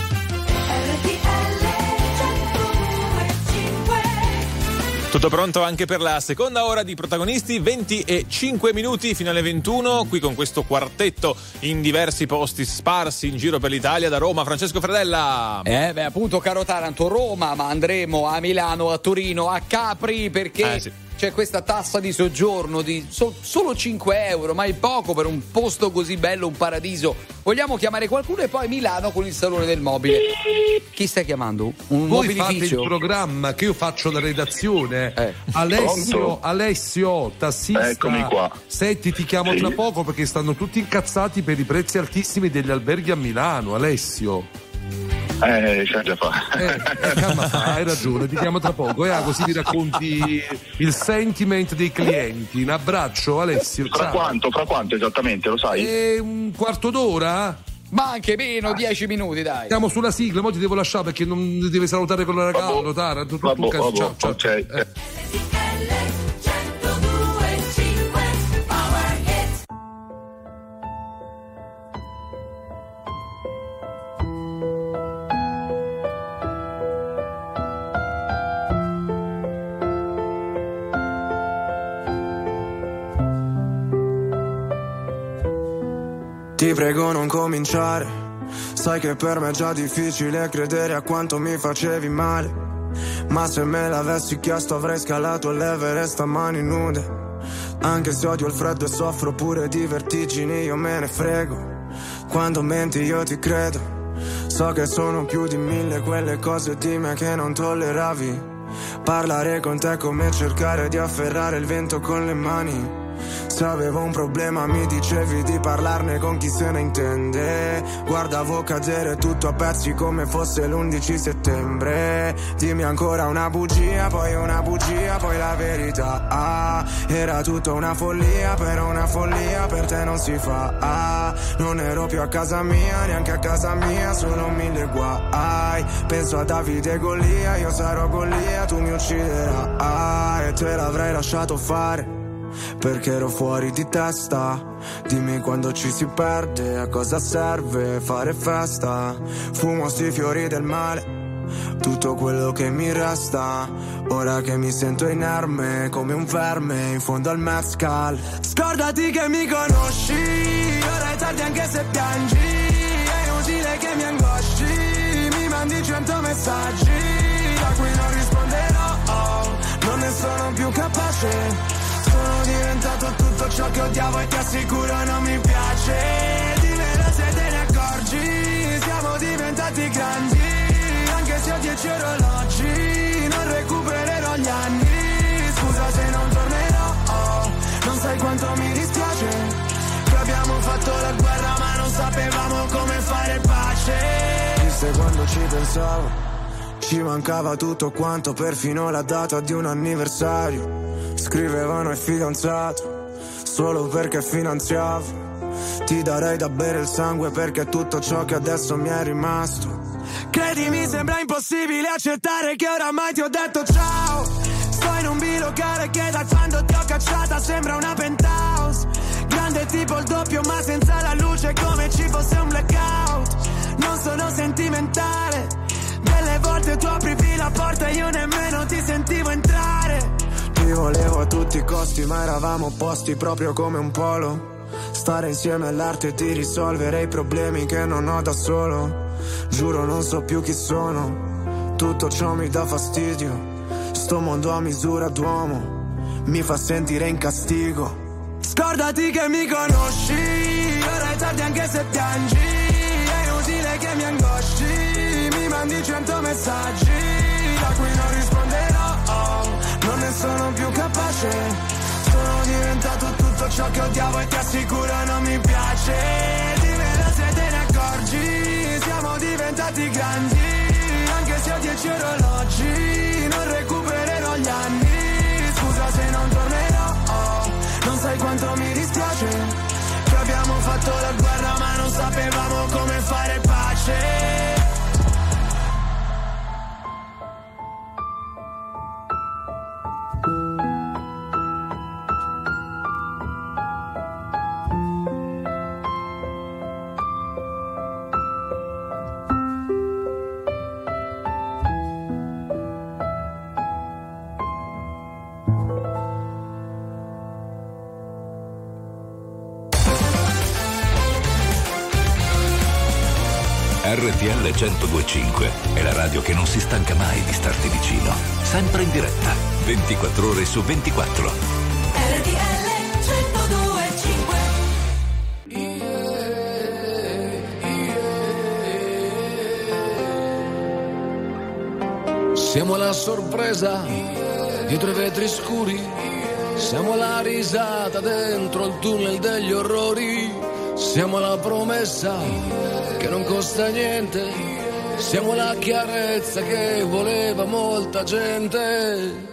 Tutto pronto anche per la seconda ora di Protagonisti, venti e cinque minuti fino alle ventuno, qui con questo quartetto in diversi posti sparsi in giro per l'Italia. Da Roma, Francesco Fradella. Eh, beh, appunto, caro Taranto, Roma, ma andremo a Milano, a Torino, a Capri, perché Eh, sì. c'è questa tassa di soggiorno di so- solo cinque euro, ma è poco per un posto così bello, un paradiso. Vogliamo chiamare qualcuno e poi Milano con il Salone del Mobile. Chi stai chiamando? Un Voi fate il mobilificio? programma che io faccio la redazione. Eh. Alessio, Pronto? Alessio, tassista. Eccomi qua. Senti, ti chiamo Sì. tra poco perché stanno tutti incazzati per i prezzi altissimi degli alberghi a Milano, Alessio. Eh, c'è già fa. Eh, eh, calma, fa, hai ragione, ti chiamo tra poco, eh, così ti racconti il sentiment dei clienti. Un abbraccio, Alessio. Fra Ciao. quanto, fra quanto esattamente, lo sai? Eh, un quarto d'ora? Ma anche meno, dieci minuti, dai. Siamo sulla sigla, mo ti devo lasciare perché non devi salutare con la ragazza. Vabbè. Tara, tu, tu, Vabbè, tu, cazzo, vabbè, ciao, ciao. ok. Eh. Ti prego non cominciare, sai che per me è già difficile credere a quanto mi facevi male. Ma se me l'avessi chiesto avrei scalato l'Everest a mani nude. Anche se odio il freddo e soffro pure di vertigini, io me ne frego. Quando menti io ti credo. So che sono più di mille quelle cose di me che non tolleravi. Parlare con te è come cercare di afferrare il vento con le mani. Se avevo un problema mi dicevi di parlarne con chi se ne intende. Guardavo cadere tutto a pezzi come fosse l'undici settembre. Dimmi ancora una bugia, poi una bugia, poi la verità. Ah, era tutta una follia, però una follia per te non si fa. Ah, non ero più a casa mia, neanche a casa mia, solo mille guai. Penso a Davide e Golia, io sarò Golia, tu mi ucciderai. Ah, e te l'avrei lasciato fare perché ero fuori di testa. Dimmi quando ci si perde, a cosa serve fare festa. Fumo sti fiori del male, tutto quello che mi resta. Ora che mi sento inerme come un verme in fondo al mezcal. Scordati che mi conosci, ora è tardi anche se piangi. È inutile che mi angosci, mi mandi cento messaggi a cui non risponderò. Oh, non ne sono più capace. Sono diventato tutto ciò che odiavo e ti assicuro non mi piace. Dimmelo se te ne accorgi, siamo diventati grandi. Anche se ho dieci orologi, non recupererò gli anni. Scusa se non tornerò, oh, non sai quanto mi dispiace che abbiamo fatto la guerra ma non sapevamo come fare pace. quando ci pensavo. Ci mancava tutto quanto, perfino la data di un anniversario. Scrivevano ai fidanzato, solo perché finanziavo. Ti darei da bere il sangue perché è tutto ciò che adesso mi è rimasto. Credimi, sembra impossibile accettare che oramai ti ho detto ciao. Sto in un bilocale che da quando ti ho cacciata sembra una penthouse. Grande tipo il doppio ma senza la luce, come ci fosse un blackout. Non sono sentimentale, delle volte tu aprivi la porta e io nemmeno ti sentivo entrare. Ti volevo a tutti i costi ma eravamo opposti proprio come un polo. Stare insieme all'arte di risolvere i problemi che non ho da solo. Giuro non so più chi sono, tutto ciò mi dà fastidio. Sto mondo a misura d'uomo mi fa sentire in castigo. Scordati che mi conosci, ora è tardi anche se piangi. È inutile che mi angosci, mi mandi cento messaggi da cui non risponderò, non ne sono più capace. Sono diventato tutto ciò che odiavo e ti assicuro non mi piace. Dimmelo se te ne accorgi, siamo diventati grandi. Anche se ho dieci orologi, non recupererò gli anni. Scusa se non tornerò, non sai quanto mi dispiace che abbiamo fatto la guerra ma non sapevamo come fare pace. R T L centodue e cinque è la radio che non si stanca mai di starti vicino. Sempre in diretta, ventiquattro ore su ventiquattro. R T L centodue e cinque. Siamo la sorpresa dietro i vetri scuri, siamo la risata dentro il tunnel degli orrori, siamo la promessa che non costa niente, siamo la chiarezza che voleva molta gente.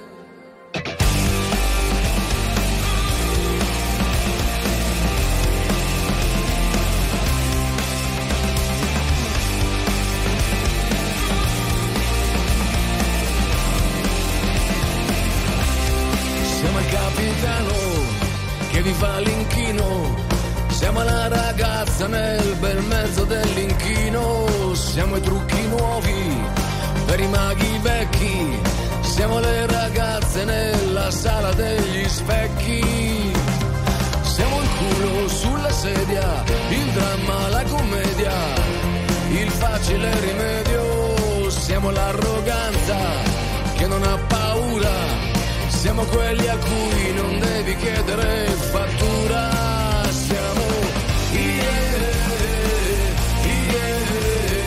Siamo il capitano che vi fa l'inchino, siamo la ragazza nel bel mezzo dell'inchino, siamo i trucchi nuovi per i maghi vecchi, siamo le ragazze nella sala degli specchi, siamo il culo sulla sedia, il dramma, la commedia, il facile rimedio, siamo l'arroganza che non ha paura, siamo quelli a cui non devi chiedere fattura. Siamo yeah, yeah,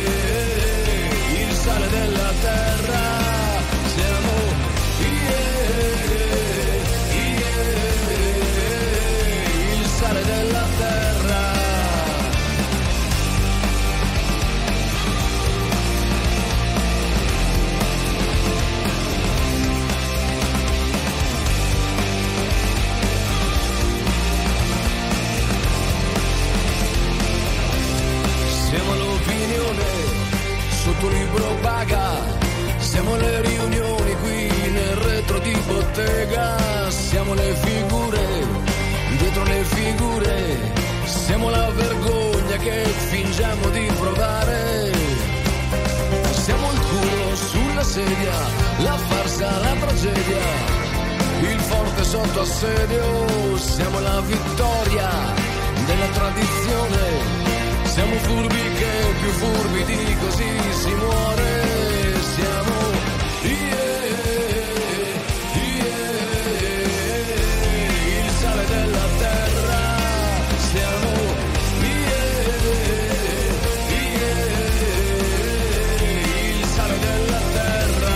il sale della terra. Siamo yeah, yeah, il sale della terra. Siamo l'opinione sotto libro paga, siamo le riunioni qui nel retro di bottega, siamo le figure dietro le figure, siamo la vergogna che fingiamo di provare, siamo il culo sulla sedia, la farsa, la tragedia, il forte sotto assedio, siamo la vittoria della tradizione. Siamo furbi che più furbi di così si muore. Siamo yeah, yeah, il sale della terra. Siamo yeah, yeah, il sale della terra.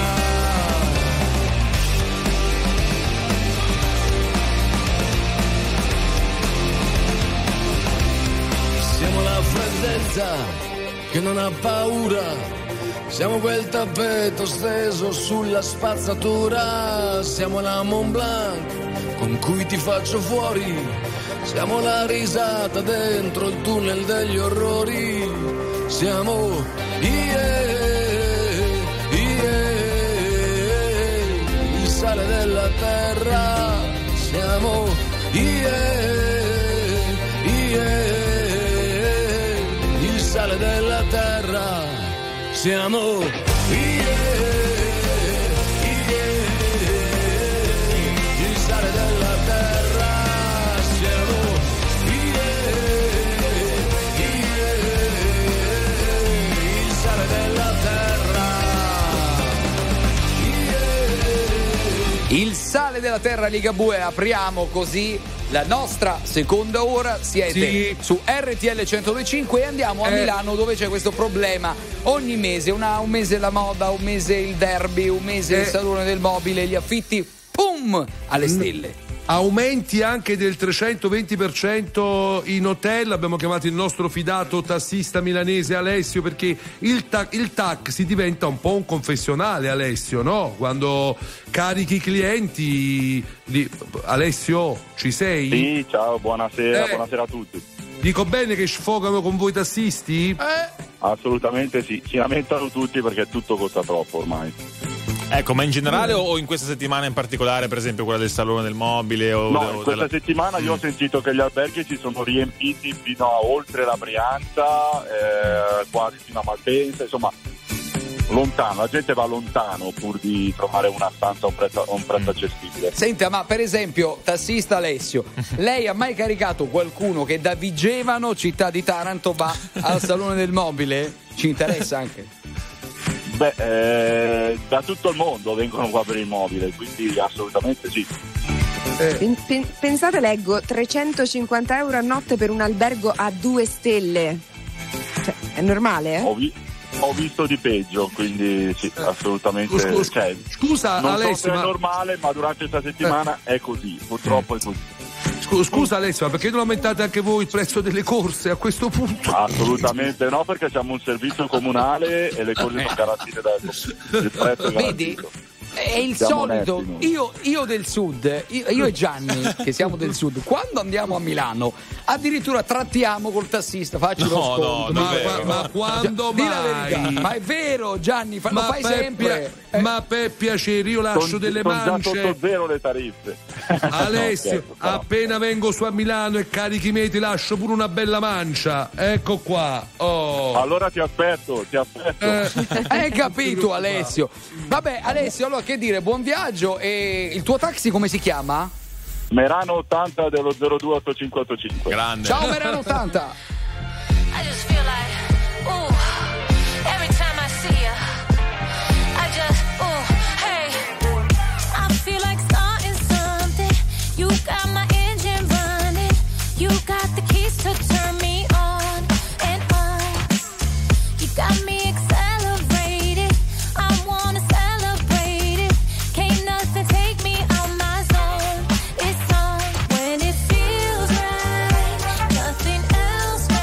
Siamo la freddezza che non ha paura, Siamo quel tappeto steso sulla spazzatura, siamo la Mont Blanc con cui ti faccio fuori, siamo la risata dentro il tunnel degli orrori, siamo yeah, yeah, il sale della terra, siamo yeah, yeah, il sale della terra, siamo yeah, yeah, il sale della terra, siamo yeah, yeah, il sale della terra, yeah. Il sale della terra, Ligabue, apriamo così la nostra seconda ora. Siete sì. su R T L centodue e cinque e andiamo a eh. Milano, dove c'è questo problema ogni mese, una, un mese la moda, un mese il derby, un mese eh. il salone del mobile, gli affitti, pum, alle stelle. Aumenti anche del trecentoventi per cento in hotel. Abbiamo chiamato il nostro fidato tassista milanese Alessio, perché il, ta- il taxi diventa un po' un confessionale, Alessio, no? Quando carichi i clienti li... Alessio, ci sei? Sì, ciao, buonasera, Eh. buonasera a tutti. Dico bene che sfogano con voi tassisti? Eh. Assolutamente sì, si lamentano tutti perché tutto costa troppo ormai. Ecco, ma in generale o in questa settimana in particolare, per esempio quella del salone del mobile? O No, o in questa della... settimana io ho sentito che gli alberghi si sono riempiti fino a oltre la Brianza, eh, quasi fino a Malpensa, insomma lontano, la gente va lontano pur di trovare una stanza a un prezzo, a un prezzo accessibile. Senta, ma per esempio, tassista Alessio, lei ha mai caricato qualcuno che da Vigevano, città di Taranto, va al salone del mobile? Ci interessa anche. Beh, eh, da tutto il mondo vengono qua per il mobile, quindi assolutamente sì. Pen- pen- pensate, leggo trecentocinquanta euro a notte per un albergo a due stelle. Cioè, è normale, eh? Ho, vi- ho visto di peggio, quindi sì, assolutamente. Scusa, Cioè, scusa non Alessio, so se è ma... normale, ma durante questa settimana è così, purtroppo è così. Scusa Alessio, ma perché non aumentate anche voi il prezzo delle corse a questo punto? Assolutamente no, perché siamo un servizio comunale e le corse sono garantite da il prezzo è Vedi? garantito. È il Siamo solito, onesti noi. io, io del sud, io, io e Gianni, che siamo del sud, quando andiamo a Milano, addirittura trattiamo col tassista, facci lo No, sconto. no, Ma, davvero? ma, ma quando Di mai? la verità, ma è vero, Gianni, fa, lo Ma fai per sempre. pia- ma per piacere, io lascio Sono- delle sono già mance. sotto zero le tariffe. Alessio, No, scherzo, però. appena vengo su a Milano e carichi me ti lascio pure una bella mancia. Ecco qua. Oh. Allora ti aspetto, ti aspetto. Eh. Hai capito, Alessio? Vabbè, Alessio, allora che dire, buon viaggio. E il tuo taxi come si chiama? Merano ottanta dello zero due otto cinque otto cinque. Grande. Ciao Merano ottanta. I just feel like, ooh, every time I see you, I just, ooh, hey, I feel like starting something. You got my engine running. You got the keys to turn me on and on. You got me accelerated. I wanna celebrate it. Can't nothing take me out my zone. It's on when it feels right. Nothing else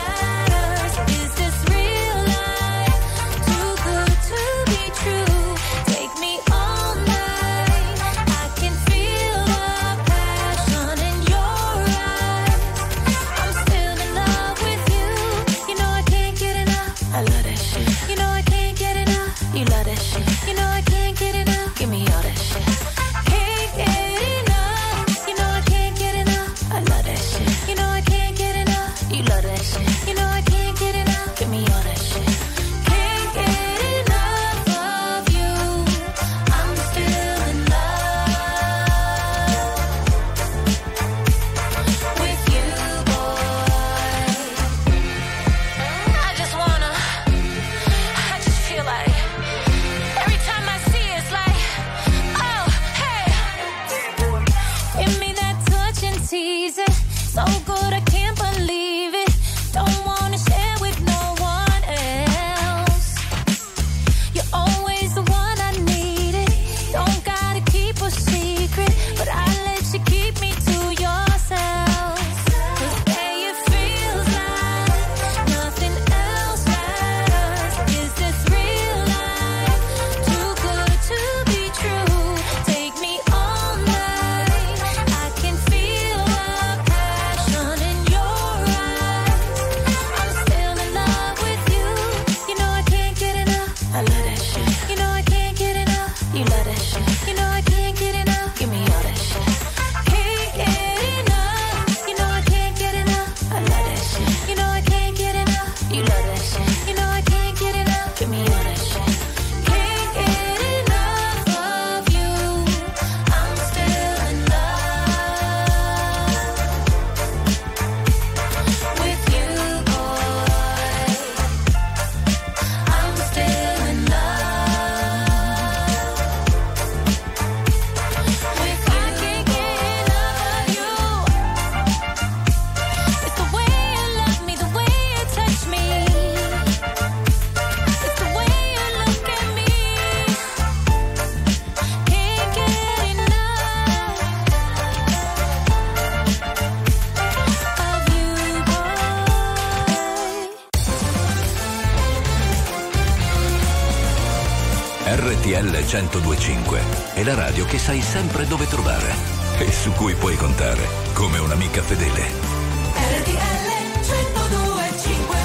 R T L centodue e cinque è la radio che sai sempre dove trovare e su cui puoi contare come un'amica fedele. R T L centodue e cinque.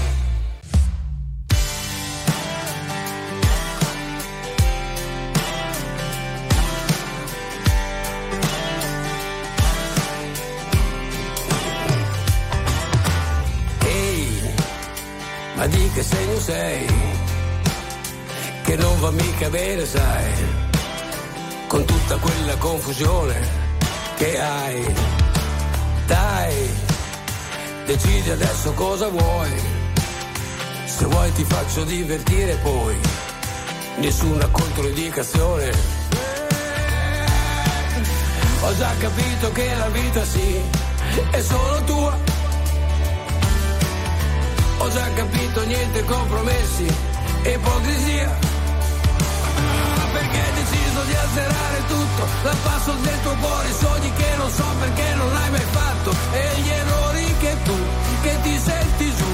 Ehi, ma di che segno sei? Che non va mica bene, sai, con tutta quella confusione che hai. Dai, decidi adesso cosa vuoi. Se vuoi ti faccio divertire poi, nessuna controindicazione. Ho già capito che la vita sì, è solo tua. Ho già capito niente compromessi, ipocrisia. Perché hai deciso di azzerare tutto, dal passo del tuo cuore, sogni che non so perché non hai mai fatto, e gli errori che tu, che ti senti giù,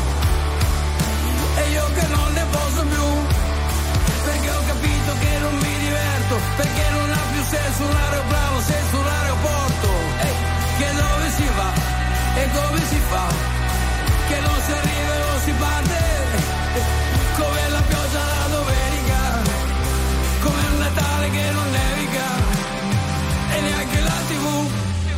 e io che non ne posso più, perché ho capito che non mi diverto, perché non ha più senso un aeroplano senza un aeroporto, e che dove si va e come si fa, che non si arriva e non si parte, come la pioggia la domenica, come un Natale che non nevica e neanche la tivù.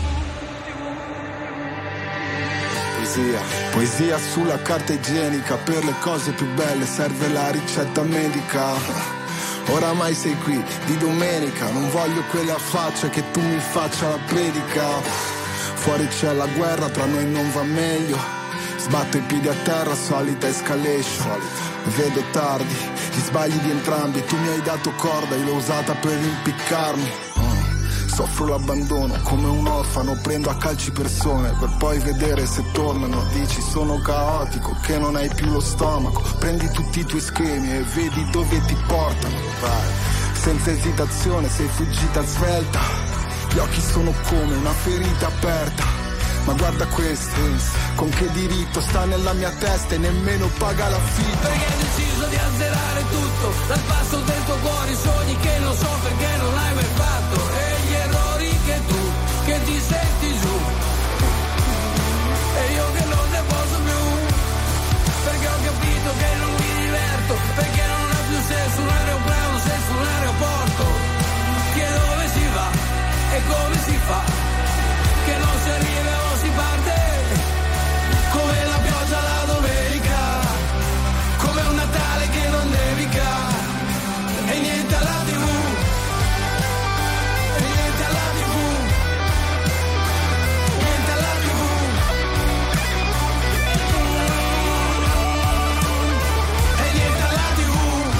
Poesia, poesia sulla carta igienica, per le cose più belle serve la ricetta medica. Oramai sei qui di domenica, non voglio quella faccia che tu mi faccia la predica. Fuori c'è la guerra, tra noi non va meglio. Sbatto i piedi a terra, solita escalation. Vedo tardi, gli sbagli di entrambi. Tu mi hai dato corda, io l'ho usata per impiccarmi. mm. Soffro l'abbandono come un orfano, prendo a calci persone per poi vedere se tornano. Dici sono caotico, che non hai più lo stomaco. Prendi tutti i tuoi schemi e vedi dove ti portano. Vai, senza esitazione sei fuggita svelta. Gli occhi sono come una ferita aperta. Ma guarda questo, con che diritto sta nella mia testa e nemmeno paga l'affitto. Perché hai deciso di azzerare tutto, dal passo del tuo cuore, sogni che non so perché non hai mai fatto, e gli errori che tu, che ti senti giù, e io che non ne posso più, perché ho capito che non mi diverto, perché non ha più senso un aeroplano senza un aeroporto, che dove si va e come si fa, che non si arriva o si parte, come la pioggia la domenica, come un Natale che non nevica, e niente alla tivù, e niente alla tivù, niente alla tivù, e niente alla tivù.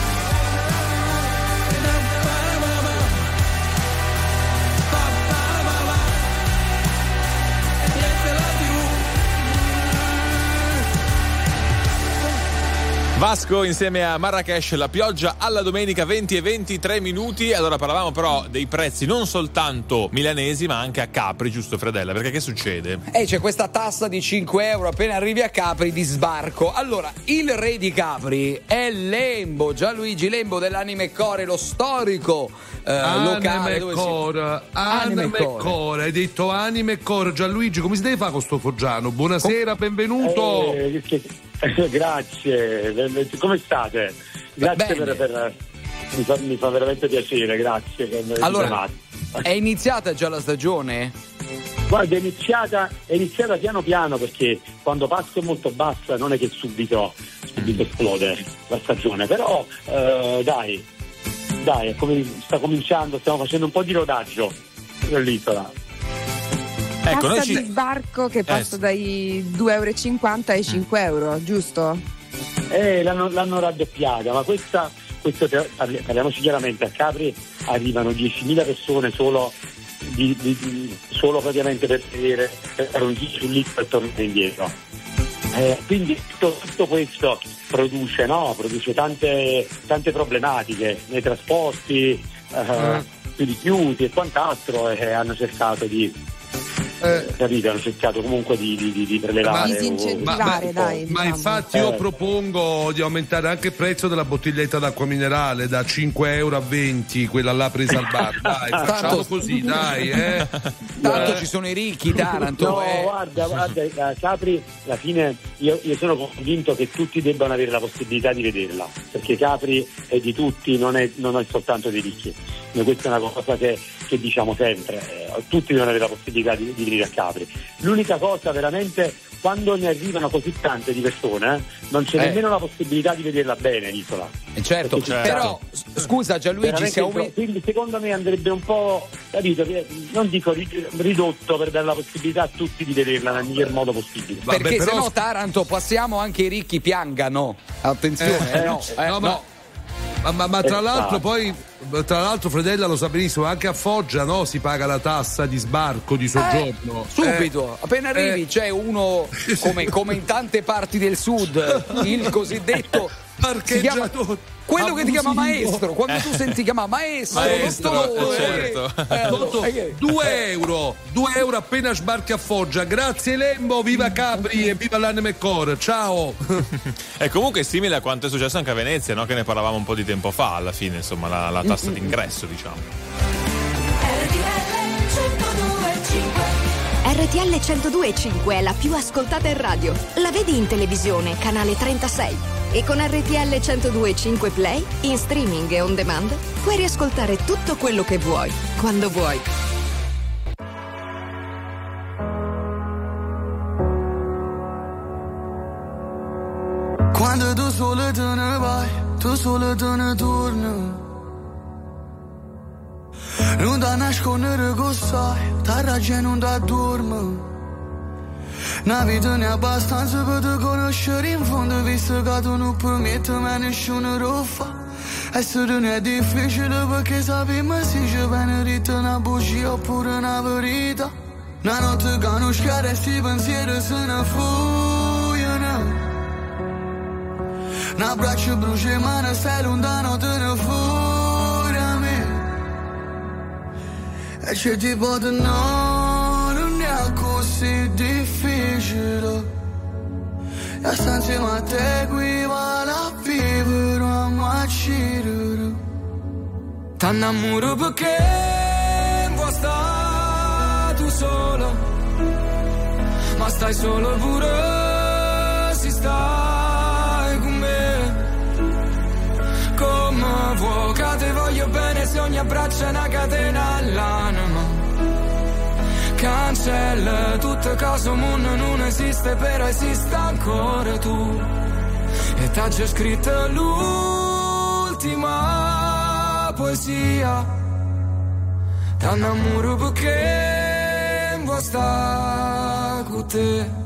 Vasco insieme a Marrakesh, la pioggia alla domenica, venti e ventitré minuti. Allora parlavamo però dei prezzi non soltanto milanesi ma anche a Capri, giusto Fredella? Perché che succede? Eh, c'è questa tassa di cinque euro appena arrivi a Capri di sbarco. Allora, il re di Capri è Lembo, Gianluigi Lembo dell'Anime Core, lo storico eh, locale dove Core, si... Anime, Anime Core. Core, hai detto Anime Core. Gianluigi, come si deve fare con sto foggiano? Buonasera, benvenuto. Eh, grazie, come state? Grazie per, per mi, fa, mi fa veramente piacere, grazie. Che allora, è iniziata già la stagione? Guarda, è iniziata, è iniziata piano piano, perché quando passo molto bassa non è che subito, subito esplode la stagione, però eh, dai, dai, come, sta cominciando, stiamo facendo un po' di rodaggio nell'isola. Ecco, tassa ci... di sbarco che passa eh. dai due euro e cinquanta ai cinque euro, giusto? Eh, l'hanno, l'hanno raddoppiata, ma questa, questo, parliamoci chiaramente, a Capri arrivano diecimila persone solo, di, di, di, solo praticamente per vedere per un giro sull'isola e tornare indietro. Eh, quindi tutto, tutto questo produce, no? produce tante, tante problematiche nei trasporti, eh, mm. sui rifiuti e quant'altro, e hanno cercato di eh. capito? Hanno cercato comunque di, di, di prelevare. Ma, disincentivare, ma, dai. ma diciamo. infatti io propongo di aumentare anche il prezzo della bottiglietta d'acqua minerale da cinque euro a venti, quella là presa al bar. Dai, facciamo così, dai, eh. Tanto ci sono i ricchi, Taranto. No, eh. guarda, guarda, Capri, alla fine io, io sono convinto che tutti debbano avere la possibilità di vederla, perché Capri è di tutti, non è, non è soltanto dei ricchi. Noi questa è una cosa che, che diciamo sempre, eh, tutti devono avere la possibilità di, di venire a Capri. L'unica cosa veramente, quando ne arrivano così tante di persone, eh, non c'è Eh. nemmeno la possibilità di vederla bene l'isola. Eh, certo, Perché ci però s- scusa Gianluigi, veramente se aumenti- troppo. Quindi secondo me andrebbe un po', capito, non dico ri- ridotto, per dare la possibilità a tutti di vederla nel miglior modo possibile. perché se no Taranto passiamo anche i ricchi piangano. Attenzione, Eh, eh, no, eh, no, ma- no. Ma, ma- ma tra Esatto. l'altro poi tra l'altro Fredella lo sa benissimo, anche a Foggia, no, si paga la tassa di sbarco di soggiorno. Eh, subito, Eh, appena arrivi eh. c'è uno come, come in tante parti del sud, il cosiddetto si chiama, quello che ti chiama abusivo. maestro, quando tu senti chiamare maestro, Maestro, dottore, eh, certo. eh, Dottor, eh, che- due euro, due euro appena sbarchi a Foggia. Grazie Lembo, viva Capri e viva l'Anime Core. Ciao. È comunque simile a quanto è successo anche a Venezia, no? Che ne parlavamo un po' di tempo fa, alla fine, insomma, la, la tassa d'ingresso, diciamo. R T L centodue e cinque è la più ascoltata in radio. La vedi in televisione, canale trentasei. E con R T L centodue e cinque Play, in streaming e on demand, puoi riascoltare tutto quello che vuoi, quando vuoi. Quando tu solo te ne vai, tu solo te ne torni. Non da nascondere che sai, terra già non da dorme. Una vita ne è abbastanza per te conoscere in fondo, visto che tu non permetti a nessuno lo fa. Essere non è difficile perché sappiamo se ci viene detta una bugia oppure una verità. Una notte che non schiara e sti pensieri se ne fuggono. Un abbraccio brucia e mano, stai lontano, te ne fuori a me. E c'è tipo di no, non è così difficile. E sta insieme a te qui vale a vivere a macire. T'annamoro perché vuoi stare tu solo, ma stai solo pure si stai con me. Come vuoi che te voglio bene se ogni abbraccio è una catena all'anima. Cancella tutto caso mondo non esiste, però esiste ancora tu. E t'ha già scritto l'ultima poesia. T'annamoro perché vuoi stare con te.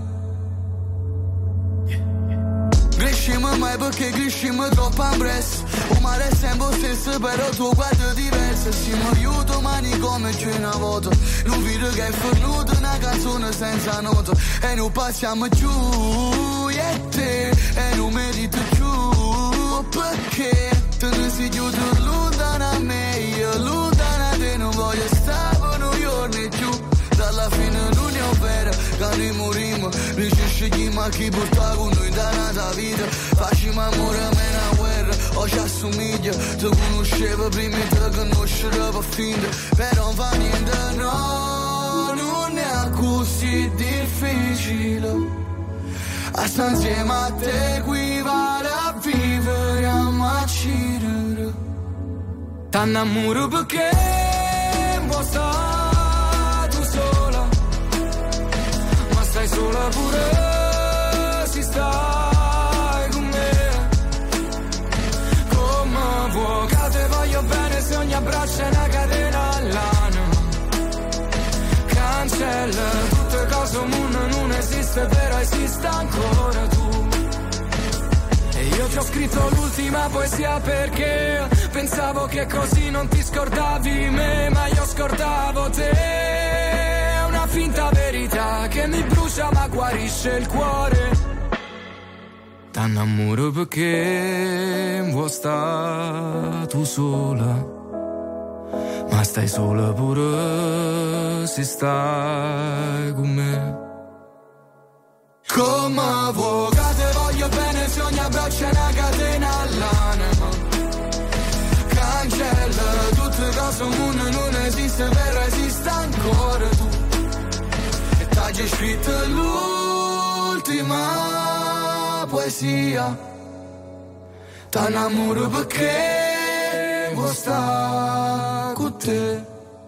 Crescimo mai perché crescimo troppo in presto. Un mare è sempre stesso però tuo guardo è diverso. Siamo aiuto mani come c'è una volta. Non vedo che è fornuto una canzone senza nota. E non passiamo giù io e te. E non merito giù. Perché te ne sei giù tu lontana a me. Io lontana a te non voglio stare per noi giorni giù. Dalla fine non è vero che noi morimmo. Noi ci scegliamo a chi porta con noi da nata vita. Facciamo amore a me una guerra, o ci assomiglia. Ti conoscevo prima e ti conoscerò per finta. Però non fa niente, no, non è così difficile. A sta insieme a te qui vale a vivere a macire. T'annamoro perché vuoi stare tu sola, ma stai sola pure si stai con me. Come vuoi che te voglio bene se ogni abbraccio è una catena all'anima. Cancella tutte cose mondo non esiste, però esiste ancora tu. E io ti ho scritto l'ultima poesia perché pensavo che così non ti scordavi me, ma io scordavo te. È una finta verità che mi brucia ma guarisce il cuore. T'annamoro perché vuoi stare tu sola, ma stai sola pure se stai con me. Come avvocato voglio bene se ogni abbraccio è una catena all'anima. Cancella tutte cose, un mondo non esiste, però esiste ancora tu. E t'hai scritto l'ultima poesia. T'annamoro perché vuoi stare con te.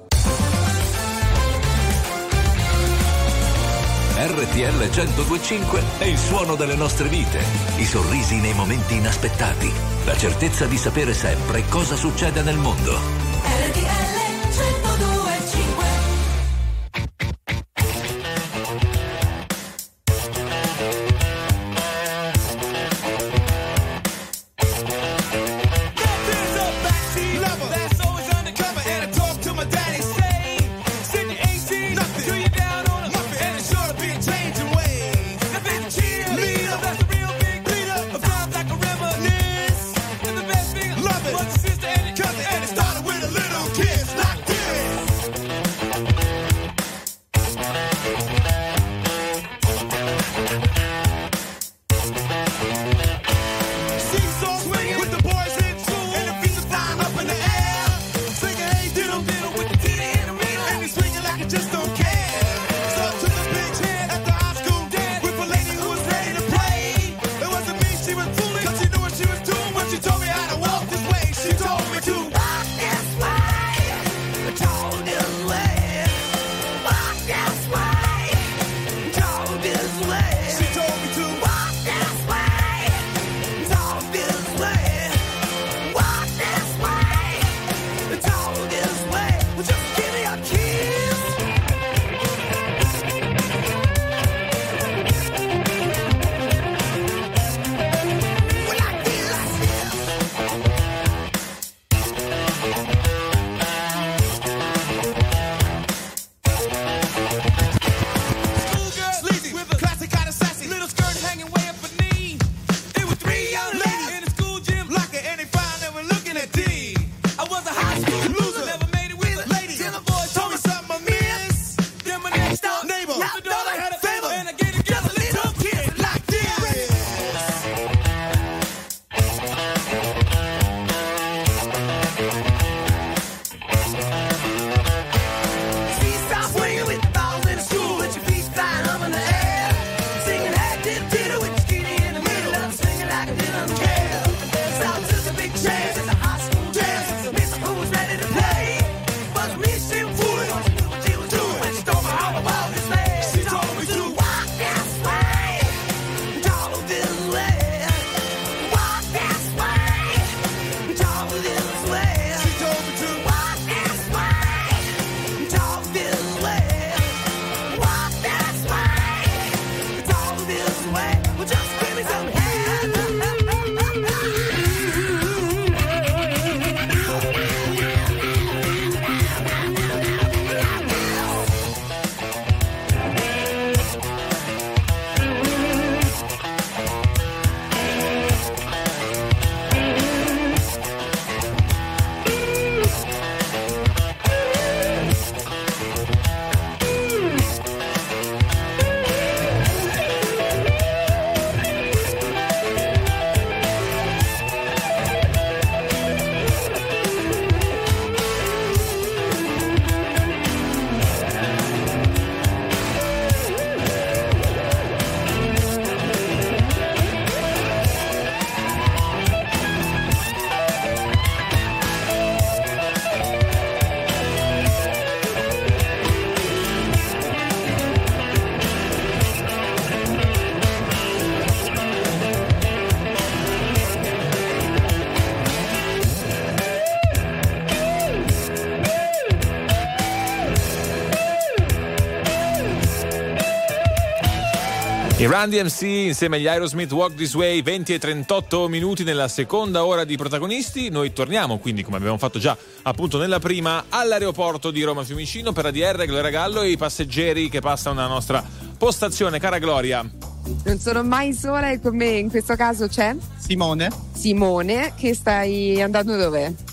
R T L centodue e cinque è il suono delle nostre vite, i sorrisi nei momenti inaspettati, la certezza di sapere sempre cosa succede nel mondo. R T L centodue e cinque. I Run D M C insieme agli Aerosmith, Walk This Way, venti e trentotto minuti nella seconda ora di Protagonisti. Noi torniamo quindi, come abbiamo fatto già appunto nella prima, all'aeroporto di Roma Fiumicino per A D R, Gloria Gallo e i passeggeri che passano nella nostra postazione. Cara Gloria. Non sono mai sola e con me in questo caso c'è Simone. Simone, che stai andando dove?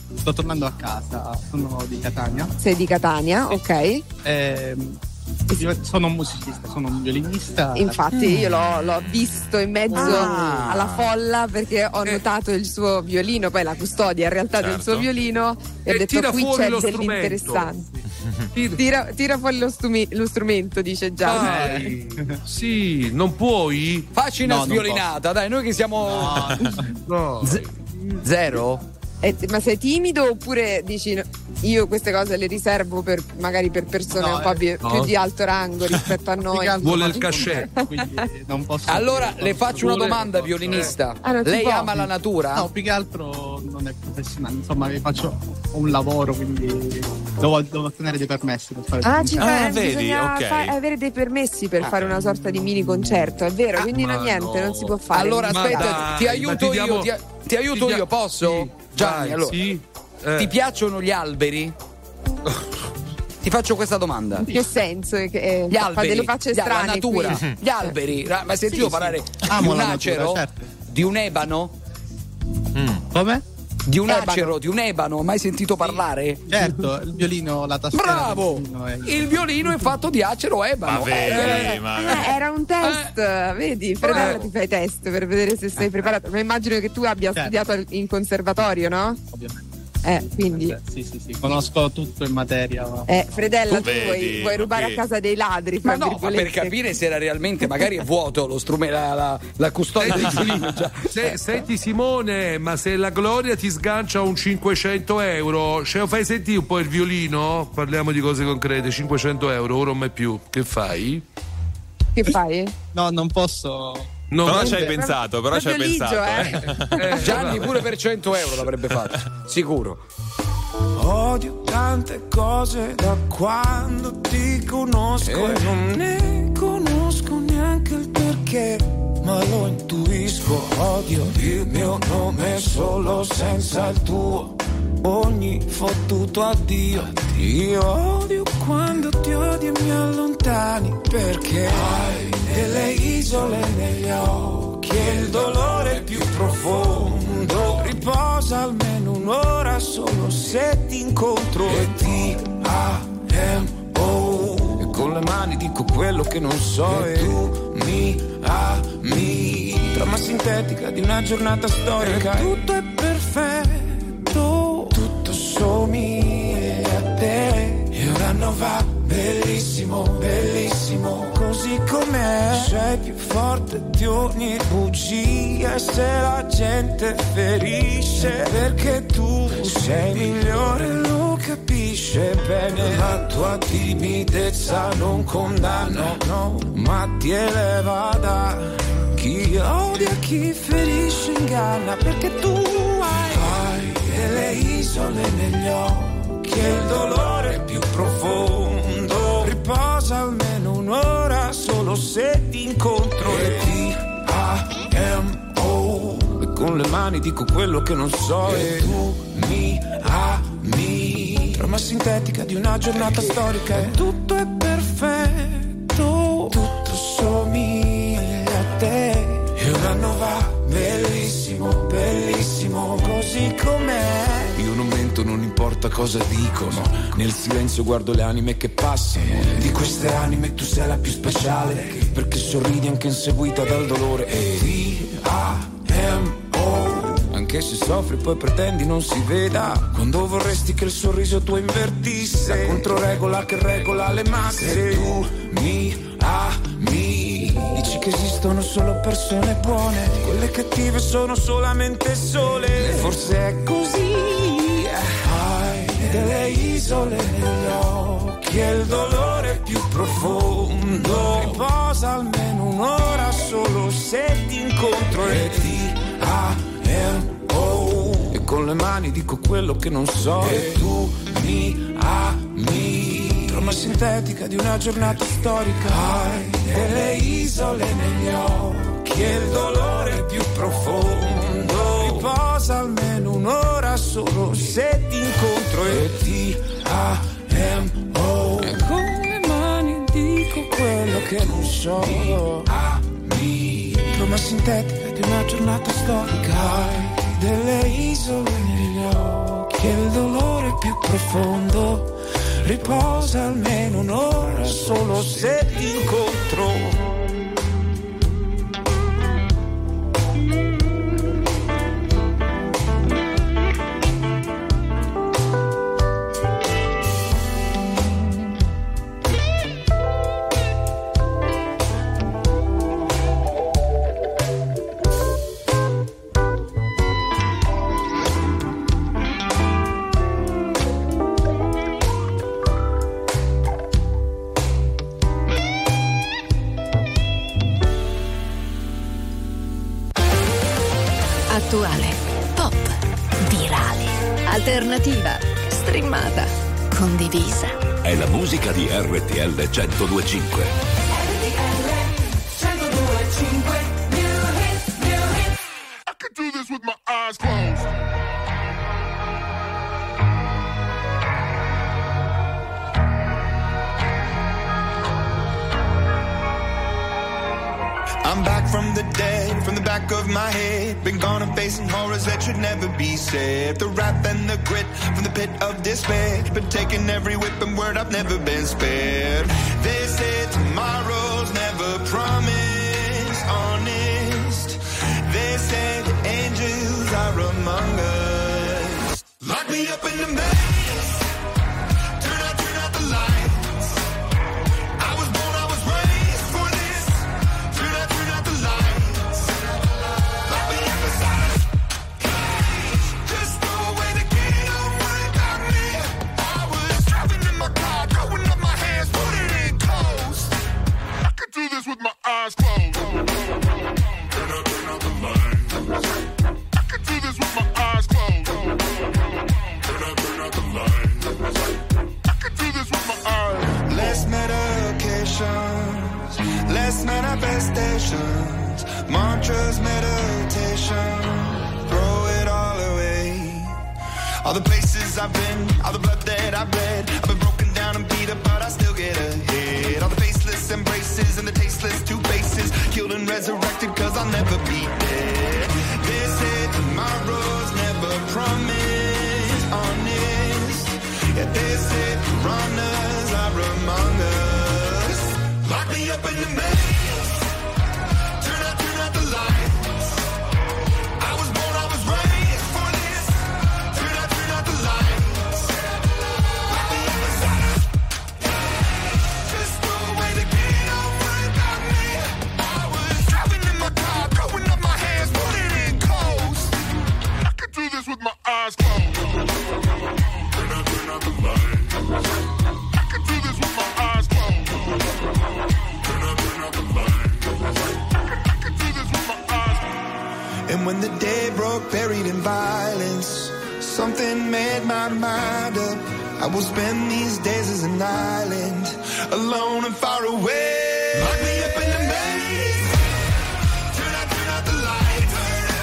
sto tornando a casa, sono di Catania. Sei di Catania, sì. Ok. Eh, io sono un musicista, sono un violinista. Infatti io l'ho, l'ho visto in mezzo Ah. alla folla perché ho notato il suo violino, poi la custodia in realtà del Certo. suo violino e, E ho detto tira qui fuori c'è lo dell'interessante. Tira, tira fuori lo, stumi- lo strumento, dice già. Dai, sì, non puoi? Facci una No, non sviolinata, dai, noi che siamo No. Z- zero? Eh, ma sei timido oppure dici no, io queste cose le riservo per magari per persone No, un po' più, eh, no. più di alto rango rispetto a noi? Vuole il cachet. Quindi non posso Allora dire- le faccio una Vuole- domanda, violinista. Ah, non si Lei può? ama la natura? No, più che altro non è professionale, insomma, vi faccio un lavoro, quindi devo, devo ottenere dei permessi per fare Ah, ci Ah, fa- vedi, bisogna ok. fa- avere dei permessi per fare una sorta di mini concerto, è vero? Quindi no, ma niente, no. non si può fare. Allora Ma aspetta, dai, ti ma aiuto ti diamo- io, ti, ti aiuto ti dia- io, posso? Sì, Gianni, vai, allora. sì. Eh. Ti piacciono gli alberi? Ti faccio questa domanda. In che senso? Che, eh, Gli fa alberi, delle facce gli- la strane natura, qui. gli alberi. Ma hai sentito Sì, sì. parlare Amo di un la natura, acero? certo. Di un ebano? Come? Di un Ebano. acero, di un ebano, mai sentito parlare? Certo, il violino, la tastiera. Bravo! del violino è- Il violino è fatto di acero ebano. Ma vedi, Eh, ma Eh, era un test, vedi, Fredella Bravo. ti fai test per vedere se sei preparato. Ma immagino che tu abbia Certo. studiato al- in conservatorio, no? Ovviamente. Eh, quindi. Sì, sì, sì, conosco tutto in materia. ma- Eh, Fredella, tu Vedi, vuoi, vuoi ma rubare che- a casa dei ladri? Ma fra no, ma per virgolette. capire se era realmente, magari è vuoto lo strumento, la, la, la custodia del violino. Già. Se- senti Simone, ma se la Gloria ti sgancia un cinquecento euro, ce lo fai sentire un po' il violino? Parliamo di cose concrete, cinquecento euro, ora non mai più. Che fai? Che fai? No, non posso. Non però vai- ci hai pensato, però ci hai Proprio ligio, pensato. eh. Eh, Gianni pure per cento euro l'avrebbe fatto, sicuro. Odio tante cose da quando ti conosco e non ne conosco neanche il perché, ma lo intuisco. Odio il mio nome solo senza il tuo, ogni fottuto addio. Io odio quando ti odi e mi allontani, perché hai delle isole negli occhi e il dolore più profondo riposa almeno un'ora solo se ti incontro. E ti amo e con le mani dico quello che non so e tu mi ami. Trama sintetica di una giornata storica e tutto è perfetto, tutto somiglia a te e un anno va bellissimo, bellissimo così com'è. Sei più forte di ogni bugia e se la gente ferisce perché tu sei migliore lo capisce bene. La tua timidezza non condanno, no, ma ti eleva da chi odia, chi ferisce, inganna, perché tu hai, hai delle isole negli occhi e il dolore più profondo riposa almeno un'ora solo se ti incontro. E ti amo e con le mani dico quello che non so e tu mi ami. Trama sintetica di una giornata storica e tutto è perfetto, tutto somiglia a te e un anno va bellissimo, bellissimo così com'è. Io non mento, non importa cosa dicono, nel silenzio guardo le anime che passano. Di queste anime tu sei la più speciale, perché sorridi anche inseguita dal dolore. E ti amo, anche se soffri poi pretendi non si veda, quando vorresti che il sorriso tuo invertisse la controregola che regola le masse. E tu mi ami, dici che esistono solo persone buone, quelle cattive sono solamente sole. E forse è così, hai delle isole negli occhi e il dolore più profondo riposa almeno un'ora solo se ti incontro. E ti amo e con le mani dico quello che non so e tu mi ami. Trama sintetica di una giornata storica, hai delle isole negli occhi e il dolore più profondo riposa almeno un'ora solo se ti incontro. E ti amo e con le mani dico quello che non so. Trama sintetica di una giornata storica, hai delle isole negli occhi che il dolore più profondo riposa almeno un'ora solo se ti incontro. Attuale, pop, virale, alternativa, streamata, condivisa. È la musica di R T L centodue e cinque. I could do this with my eyes closed. I'm back from the dead, from the back of my head. Been gone and facing horrors that should never be said. The rap and the grit from the pit of despair. Been taking every whip and word, I've never been spared. They say tomorrow's never promised, honest. They say the angels are among us. Lock me up in the maze. Turn out, turn out the lights. I was born, I was raised for this. Turn out, turn out the lights. Lock me up inside a cage. Just throw away the key, don't worry about me. I was driving in my car, throwing up my hands, putting it close. I could do this with my eyes closed. Turn out, turn out the lights. I could do this with my eyes closed. Turn out, turn out the lights. I could do this with my eyes. Less medications, less manifestations, mantras, meditation, throw it all away. All the places I've been, all the blood that I've bled, I've been broken down and beat up, but I still get ahead. All the faceless embraces and the tasteless two faces, killed and resurrected, cause I'll never be dead. They say tomorrow's never promised, honest. Yeah, they say runners are among us. Lock me up in the maze. Turn out, turn out the lights. I was born, I was raised for this. Turn out, turn out the lights. Lock me up inside a cage. Just throw away the key, don't worry about me. I was driving in my car, throwing up my hands, putting it close. I could do this with my eyes closed. Turn out, turn out the lights. I could do this with my eyes closed. Turn out, turn out the lights. I could do this with my eyes closed. And when the day broke, buried in violence, something made my mind up. I will spend these days as an island, alone and far away. Lock me up in the maze. Turn out, turn out the lights.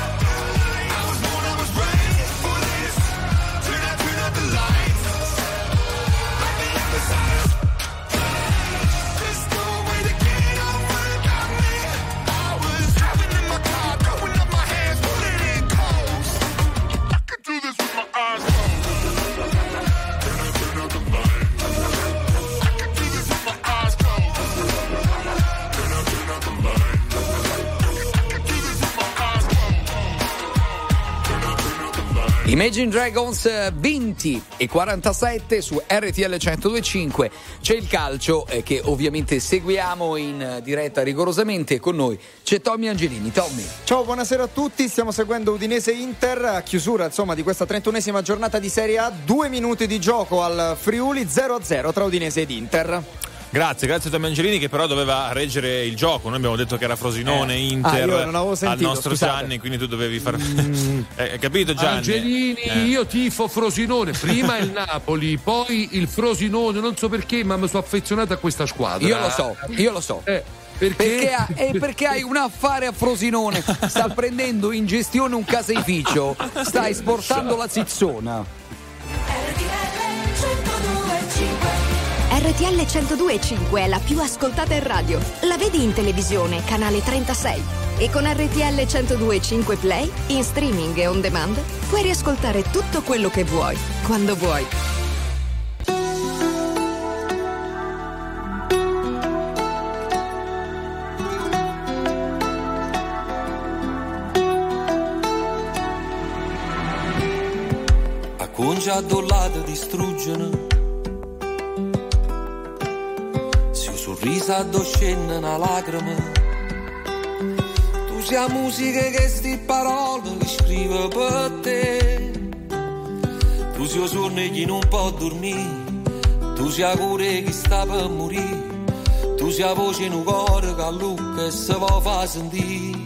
I was born, I was raised for this. Turn out, turn out the lights. Lock me up inside a cage. Just throw away the key, don't worry about me. I was driving in my car, throwing up my hands, putting it close. I could do this with my eyes closed. Turn out, turn out the lights. I could do this with my eyes closed. Turn out, turn out the lights. I could do this with my eyes closed. Turn out, turn out the lights. Imagine Dragons venti e quarantasette su R T L centodue e cinque. C'è il calcio eh, che ovviamente seguiamo in eh, diretta rigorosamente. Con noi c'è Tommy Angelini. Tommy. Ciao, buonasera a tutti. Stiamo seguendo Udinese Inter a chiusura insomma di questa trentunesima giornata di Serie A. Due minuti di gioco al Friuli, zero a zero tra Udinese ed Inter. Grazie, grazie a Tommy Angelini che però doveva reggere il gioco. Noi abbiamo detto che era Frosinone, Eh. Inter Ah, io non avevo al sentito, nostro scusate. Gianni, quindi tu dovevi far. Eh, hai capito Gianni? Angelini, Eh. io tifo Frosinone, prima il Napoli, poi il Frosinone, non so perché, ma mi sono affezionato a questa squadra. Io lo so, io lo so. Eh, Perché, perché? ha- eh, perché hai un affare a Frosinone, sta prendendo in gestione un caseificio, sta esportando la zizzona. R T L centodue e cinque è la più ascoltata in radio. La vedi in televisione, canale trentasei. E con R T L centodue e cinque Play, in streaming e on demand, puoi riascoltare tutto quello che vuoi, quando vuoi. Già dollata distruggono, se un sorriso addoscenna una lacrima, tu sei musica che sti parole li scrive per te, tu sei il sonno che non può dormire, tu sei la cuore che sta per morire, tu sei la voce in un cuore che a Luca se va fa sentire.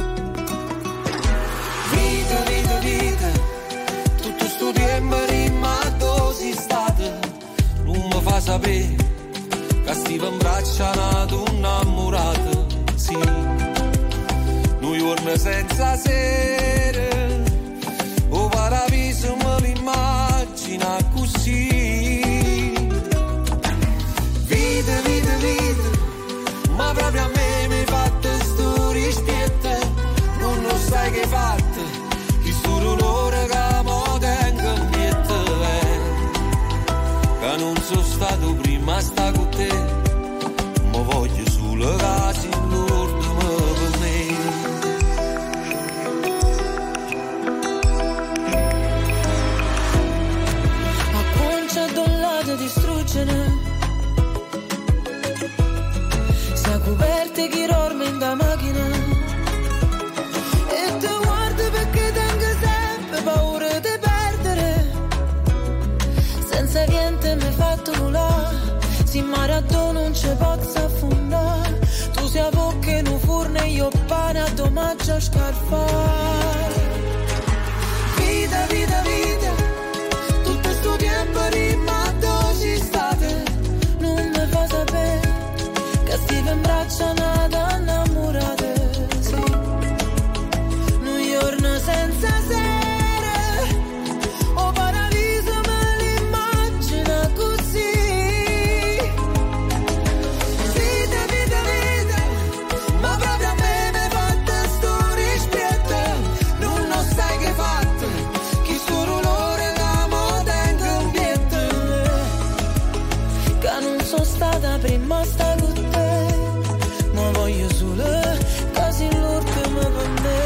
Vita, vita, vita, sto tempo rimando si state, non mi fa sapere che stiva in braccia una donna innamorata, sì, noi giorni senza sera, o paradiso me l'immagina così, vita, vita, vita, ma proprio a me mi fatte sto rispetto, non lo sai che hai fatto, chi sto dolore che non sono stato prima sta con te, ma voglio solo casi l'ultimo per me. A concia dollata distruggere, sta coperte chi dorme in da macchina, e te guardo perché tengo sempre paura di perdere, senza niente mi fatto nulla, si maratona non ci posso affondare, tu sei a bocca in un forno e io pane a domaggio a scarfare. Vita, vita, vita, tutto sto tempo rimando ci state, non mi fa sapere che stiva in braccia una donna innamorata, sì, un giorno senza sera. Prima sta con te, ma voglio solo quasi l'ultimo per me.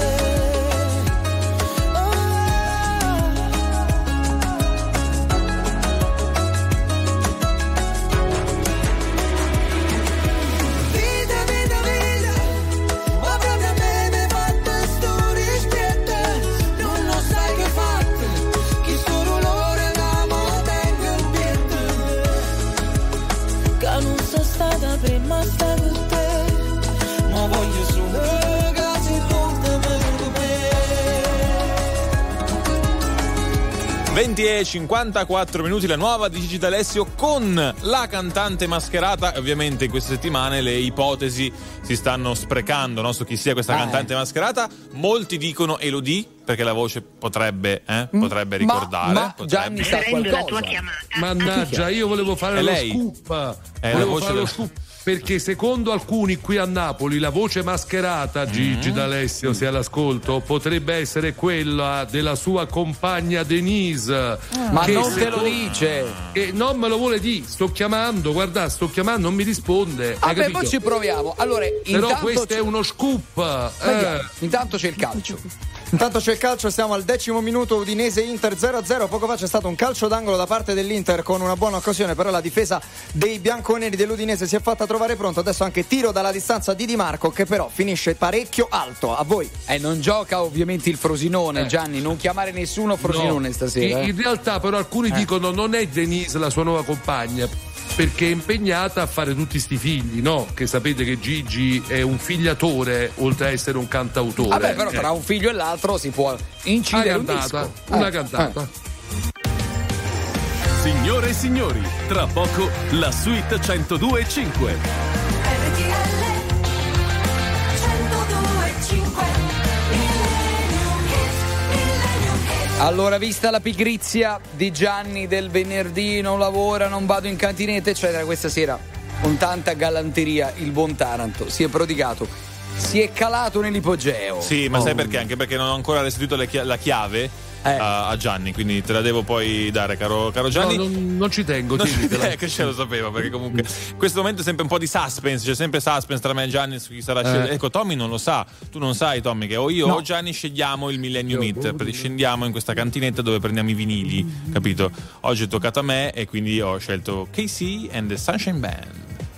Vita, vita, vita, ma proprio a me mi fatte sto rispetto, non lo sai che fatte, chi sto dolore da mo tengo in pietà. Non sono stata prima sta con te, ma voglio solo casi l'ultimo per me. venti e cinquantaquattro minuti, la nuova di Gigi D'Alessio con la cantante mascherata. Ovviamente in queste settimane le ipotesi si stanno sprecando, no? Su chi sia questa ah, cantante eh. mascherata. Molti dicono Elodie, perché la voce potrebbe eh? potrebbe ricordare, ma, ma potrebbe. Gianni sa qualcosa. Mannaggia, io volevo fare è lo lei? scoop è volevo la voce fare del... lo scoop perché secondo alcuni qui a Napoli la voce mascherata Gigi mm-hmm. D'Alessio, se all'ascolto, potrebbe essere quella della sua compagna Denise. Ah. Ma non secondo... te lo dice, e non me lo vuole dire, sto chiamando, guarda, sto chiamando, non mi risponde. Vabbè, poi ci proviamo. Allora, però questo c'è... è uno scoop. Eh. Intanto c'è il calcio. Intanto c'è il calcio, siamo al decimo minuto, Udinese Inter zero a zero. Poco fa c'è stato un calcio d'angolo da parte dell'Inter con una buona occasione, però la difesa dei bianconeri dell'Udinese si è fatta trovare pronto. Adesso anche tiro dalla distanza di Di Marco, che però finisce parecchio alto. A voi. Eh, non gioca ovviamente il Frosinone, eh. Gianni, non chiamare nessuno Frosinone no. stasera. In, eh. in realtà però alcuni eh. dicono non è Denise la sua nuova compagna, perché è impegnata a fare tutti sti figli, no? Che sapete che Gigi è un figliatore oltre a essere un cantautore. Vabbè, però tra un figlio e l'altro si può incidere una cantata, un disco. Una eh. cantata. Eh. Signore e signori, tra poco la suite centodue e cinque. Allora, vista la pigrizia di Gianni del venerdì, non lavora, non vado in cantinetta, eccetera, questa sera con tanta galanteria il buon Taranto si è prodigato si è calato nell'ipogeo. Sì, ma Oh. sai perché? Anche perché non ho ancora restituito le chia- la chiave a, a Gianni, quindi te la devo poi dare, caro, caro Gianni. No, non, non ci tengo, No, tienitela. eh, che ce lo sapevo, perché comunque questo momento è sempre un po' di suspense, c'è sempre suspense tra me e Gianni su chi sarà Eh. scelto. Ecco, Tommy non lo sa, tu non sai, Tommy, che o io No. o Gianni scegliamo il Millennium Hit, perché scendiamo in questa cantinetta dove prendiamo i vinili, capito? Oggi è toccato a me e quindi ho scelto K C and the Sunshine Band.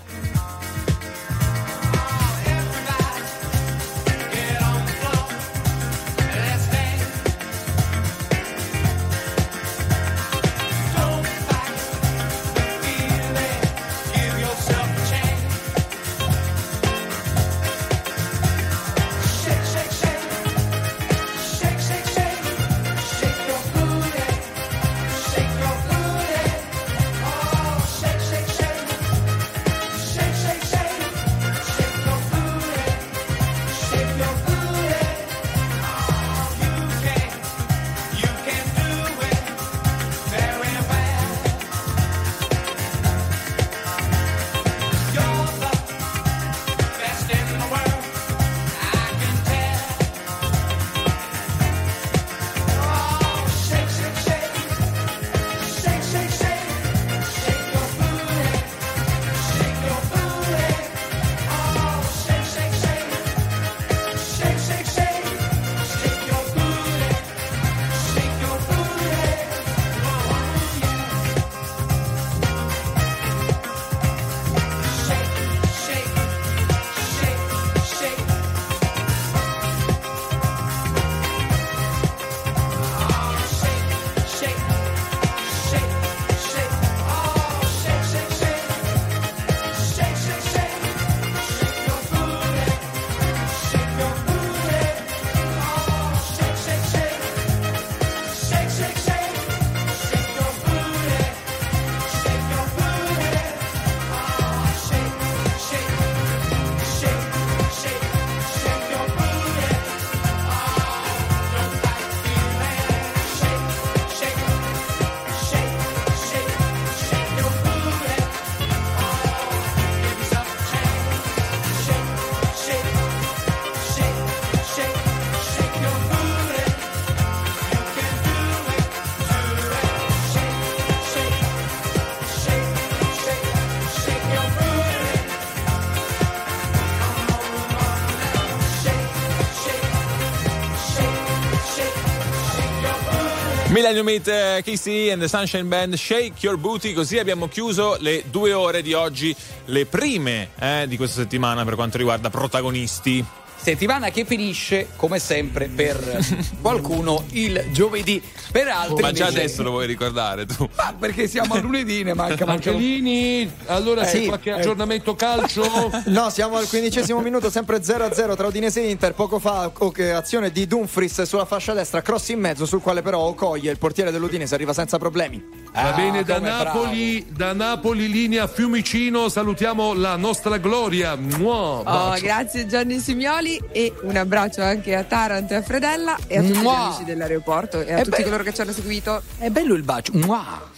Millennium Hit, uh, K C and the Sunshine Band, Shake Your Booty. Così abbiamo chiuso le due ore di oggi, le prime eh, di questa settimana per quanto riguarda protagonisti. Settimana che finisce, come sempre, per qualcuno il giovedì, per altri Ma già invece- adesso lo vuoi ricordare tu? Ma perché siamo a lunedì, ne manca manca un- Angelini, allora Eh, c'è sì, qualche eh. aggiornamento calcio? No, siamo al quindicesimo minuto, sempre zero a zero tra Udinese e Inter. Poco fa ok, azione di Dumfries sulla fascia destra, cross in mezzo sul quale però Okoye, il portiere dell'Udinese, arriva senza problemi. Va Ah, bene, da come Napoli, da Napoli linea Fiumicino, salutiamo la nostra Gloria. Mua, Oh, bacio. grazie Gianni Simioli e un abbraccio anche a Taranto e a Fredella e a tutti Mua. gli amici dell'aeroporto e a Eh tutti beh. coloro che ci hanno seguito. È bello il bacio. Mua.